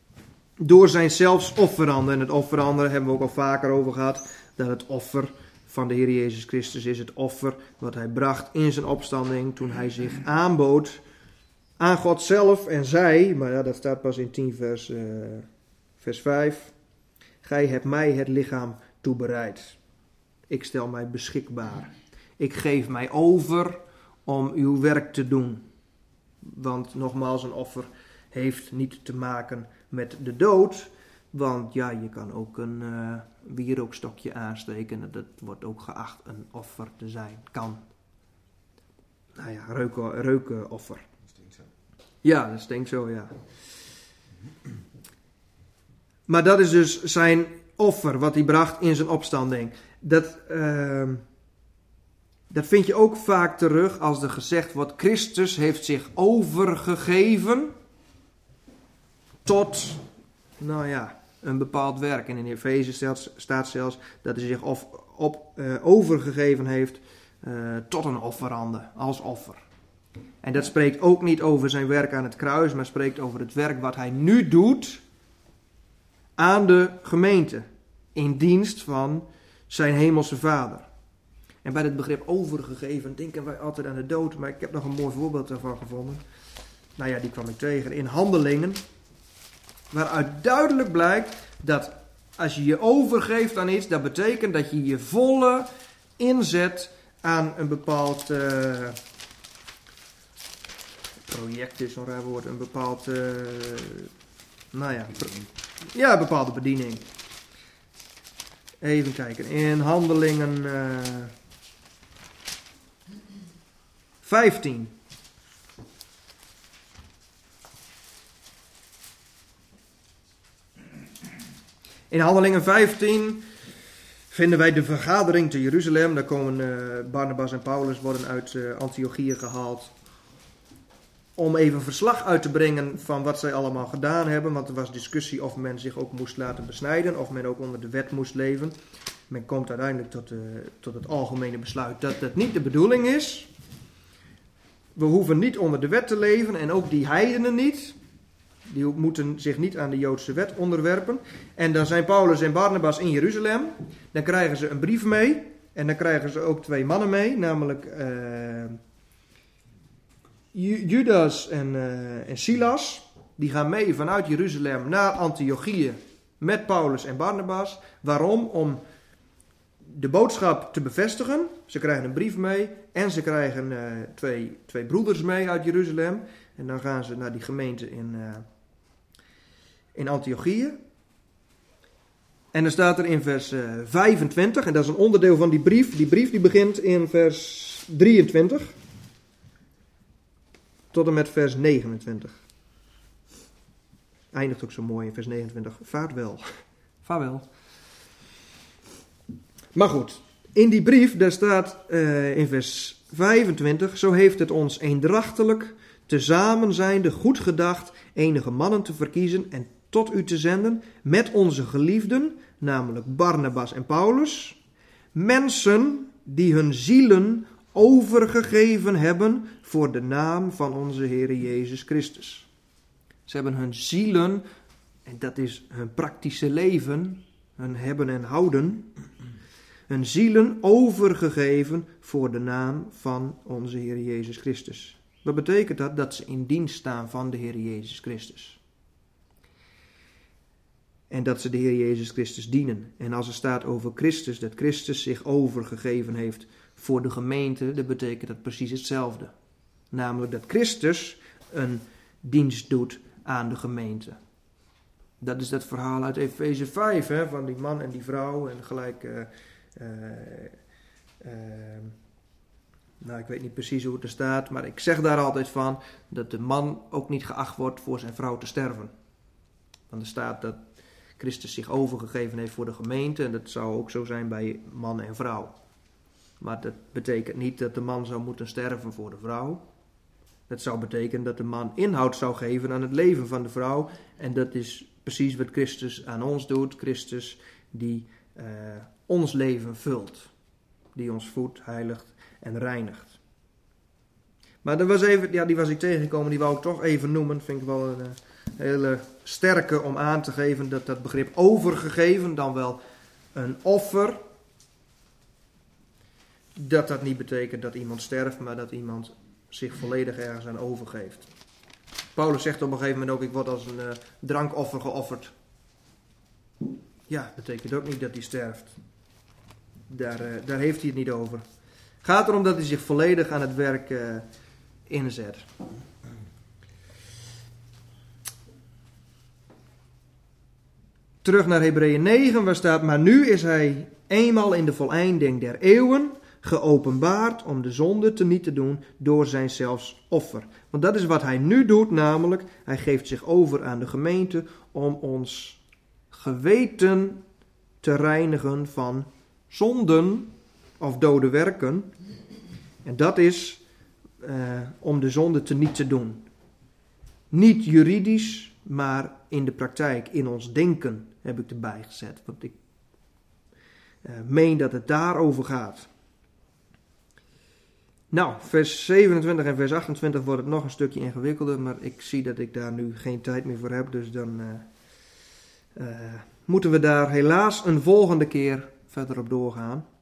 Door zijn zelfs offeranden, en het offeranden hebben we ook al vaker over gehad, dat het offer van de Heer Jezus Christus is het offer wat hij bracht in zijn opstanding toen hij zich aanbood aan God zelf en zei, maar ja, dat staat pas in tien vers, uh, vers vijf, gij hebt mij het lichaam toebereid. Ik stel mij beschikbaar. Ik geef mij over om uw werk te doen. Want nogmaals, een offer heeft niet te maken met de dood. Want ja, je kan ook een uh, wierookstokje aansteken. Dat wordt ook geacht een offer te zijn. Kan. Nou ja, reuken, reukenoffer. Dat stinkt zo. Ja, dat stinkt zo, ja. Maar dat is dus zijn offer wat hij bracht in zijn opstanding. Dat, uh, dat vind je ook vaak terug als er gezegd wordt, Christus heeft zich overgegeven tot, nou ja, een bepaald werk. En in Efeze staat zelfs dat hij zich of, op, uh, overgegeven heeft uh, tot een offerande, als offer. En dat spreekt ook niet over zijn werk aan het kruis, maar spreekt over het werk wat hij nu doet aan de gemeente. In dienst van zijn hemelse Vader. En bij het begrip overgegeven denken wij altijd aan de dood, maar ik heb nog een mooi voorbeeld daarvan gevonden. Nou ja, die kwam ik tegen in Handelingen. Waaruit duidelijk blijkt dat als je je overgeeft aan iets, dat betekent dat je je volle inzet aan een bepaald uh, project, is zo'n raar woord, een bepaald, uh, nou ja, ja, een bepaalde bediening. Even kijken, in Handelingen uh, vijftien. In Handelingen vijftien vinden wij de vergadering te Jeruzalem. Daar komen uh, Barnabas en Paulus worden uit uh, Antiochië gehaald. Om even verslag uit te brengen van wat zij allemaal gedaan hebben. Want er was discussie of men zich ook moest laten besnijden. Of men ook onder de wet moest leven. Men komt uiteindelijk tot, uh, tot het algemene besluit dat dat niet de bedoeling is. We hoeven niet onder de wet te leven. En ook die heidenen niet. Die moeten zich niet aan de Joodse wet onderwerpen. En dan zijn Paulus en Barnabas in Jeruzalem. Dan krijgen ze een brief mee. En dan krijgen ze ook twee mannen mee. Namelijk uh, Judas en, uh, en Silas. Die gaan mee vanuit Jeruzalem naar Antiochië met Paulus en Barnabas. Waarom? Om de boodschap te bevestigen. Ze krijgen een brief mee. En ze krijgen uh, twee, twee broeders mee uit Jeruzalem. En dan gaan ze naar die gemeente in... Uh, In Antiochië. En dan staat er in vers uh, vijfentwintig. En dat is een onderdeel van die brief. Die brief die begint in vers drieëntwintig. Tot en met vers negenentwintig. Eindigt ook zo mooi in vers negenentwintig. Vaartwel. Vaarwel. Maar goed. In die brief, daar staat uh, in vers vijfentwintig. Zo heeft het ons eendrachtelijk tezamen zijnde goed gedacht enige mannen te verkiezen en tot u te zenden met onze geliefden, namelijk Barnabas en Paulus, mensen die hun zielen overgegeven hebben voor de naam van onze Heere Jezus Christus. Ze hebben hun zielen, en dat is hun praktische leven, hun hebben en houden, hun zielen overgegeven voor de naam van onze Heere Jezus Christus. Wat betekent dat? Dat ze in dienst staan van de Heer Jezus Christus. En dat ze de Heer Jezus Christus dienen. En als er staat over Christus, dat Christus zich overgegeven heeft voor de gemeente, dan betekent dat precies hetzelfde. Namelijk dat Christus een dienst doet aan de gemeente. Dat is dat verhaal uit Efeze vijf, hè, van die man en die vrouw en gelijk... Uh, uh, uh, Nou, ik weet niet precies hoe het er staat, maar ik zeg daar altijd van dat de man ook niet geacht wordt voor zijn vrouw te sterven. Want er staat dat Christus zich overgegeven heeft voor de gemeente en dat zou ook zo zijn bij man en vrouw. Maar dat betekent niet dat de man zou moeten sterven voor de vrouw. Dat zou betekenen dat de man inhoud zou geven aan het leven van de vrouw. En dat is precies wat Christus aan ons doet. Christus die uh, ons leven vult. Die ons voedt, heiligt en reinigt. Maar er was even, ja, die was ik tegengekomen, die wou ik toch even noemen. Vind ik wel een uh, hele sterke om aan te geven dat dat begrip overgegeven, dan wel een offer, dat dat niet betekent dat iemand sterft, maar dat iemand zich volledig ergens aan overgeeft. Paulus zegt op een gegeven moment ook, ik word als een uh, drankoffer geofferd. Ja, betekent ook niet dat hij sterft. Daar, uh, daar heeft hij het niet over. Het gaat erom dat hij zich volledig aan het werk uh, inzet. Terug naar Hebreeën negen, waar staat, maar nu is hij eenmaal in de voleinding der eeuwen geopenbaard om de zonde teniet te doen door zijn zelfs offer. Want dat is wat hij nu doet, namelijk hij geeft zich over aan de gemeente om ons geweten te reinigen van zonden of dode werken. En dat is uh, om de zonde teniet te doen. Niet juridisch, maar in de praktijk, in ons denken heb ik erbij gezet. Want ik uh, meen dat het daarover gaat. Nou, vers zevenentwintig en vers achtentwintig wordt het nog een stukje ingewikkelder, maar ik zie dat ik daar nu geen tijd meer voor heb, dus dan uh, uh, moeten we daar helaas een volgende keer verder op doorgaan.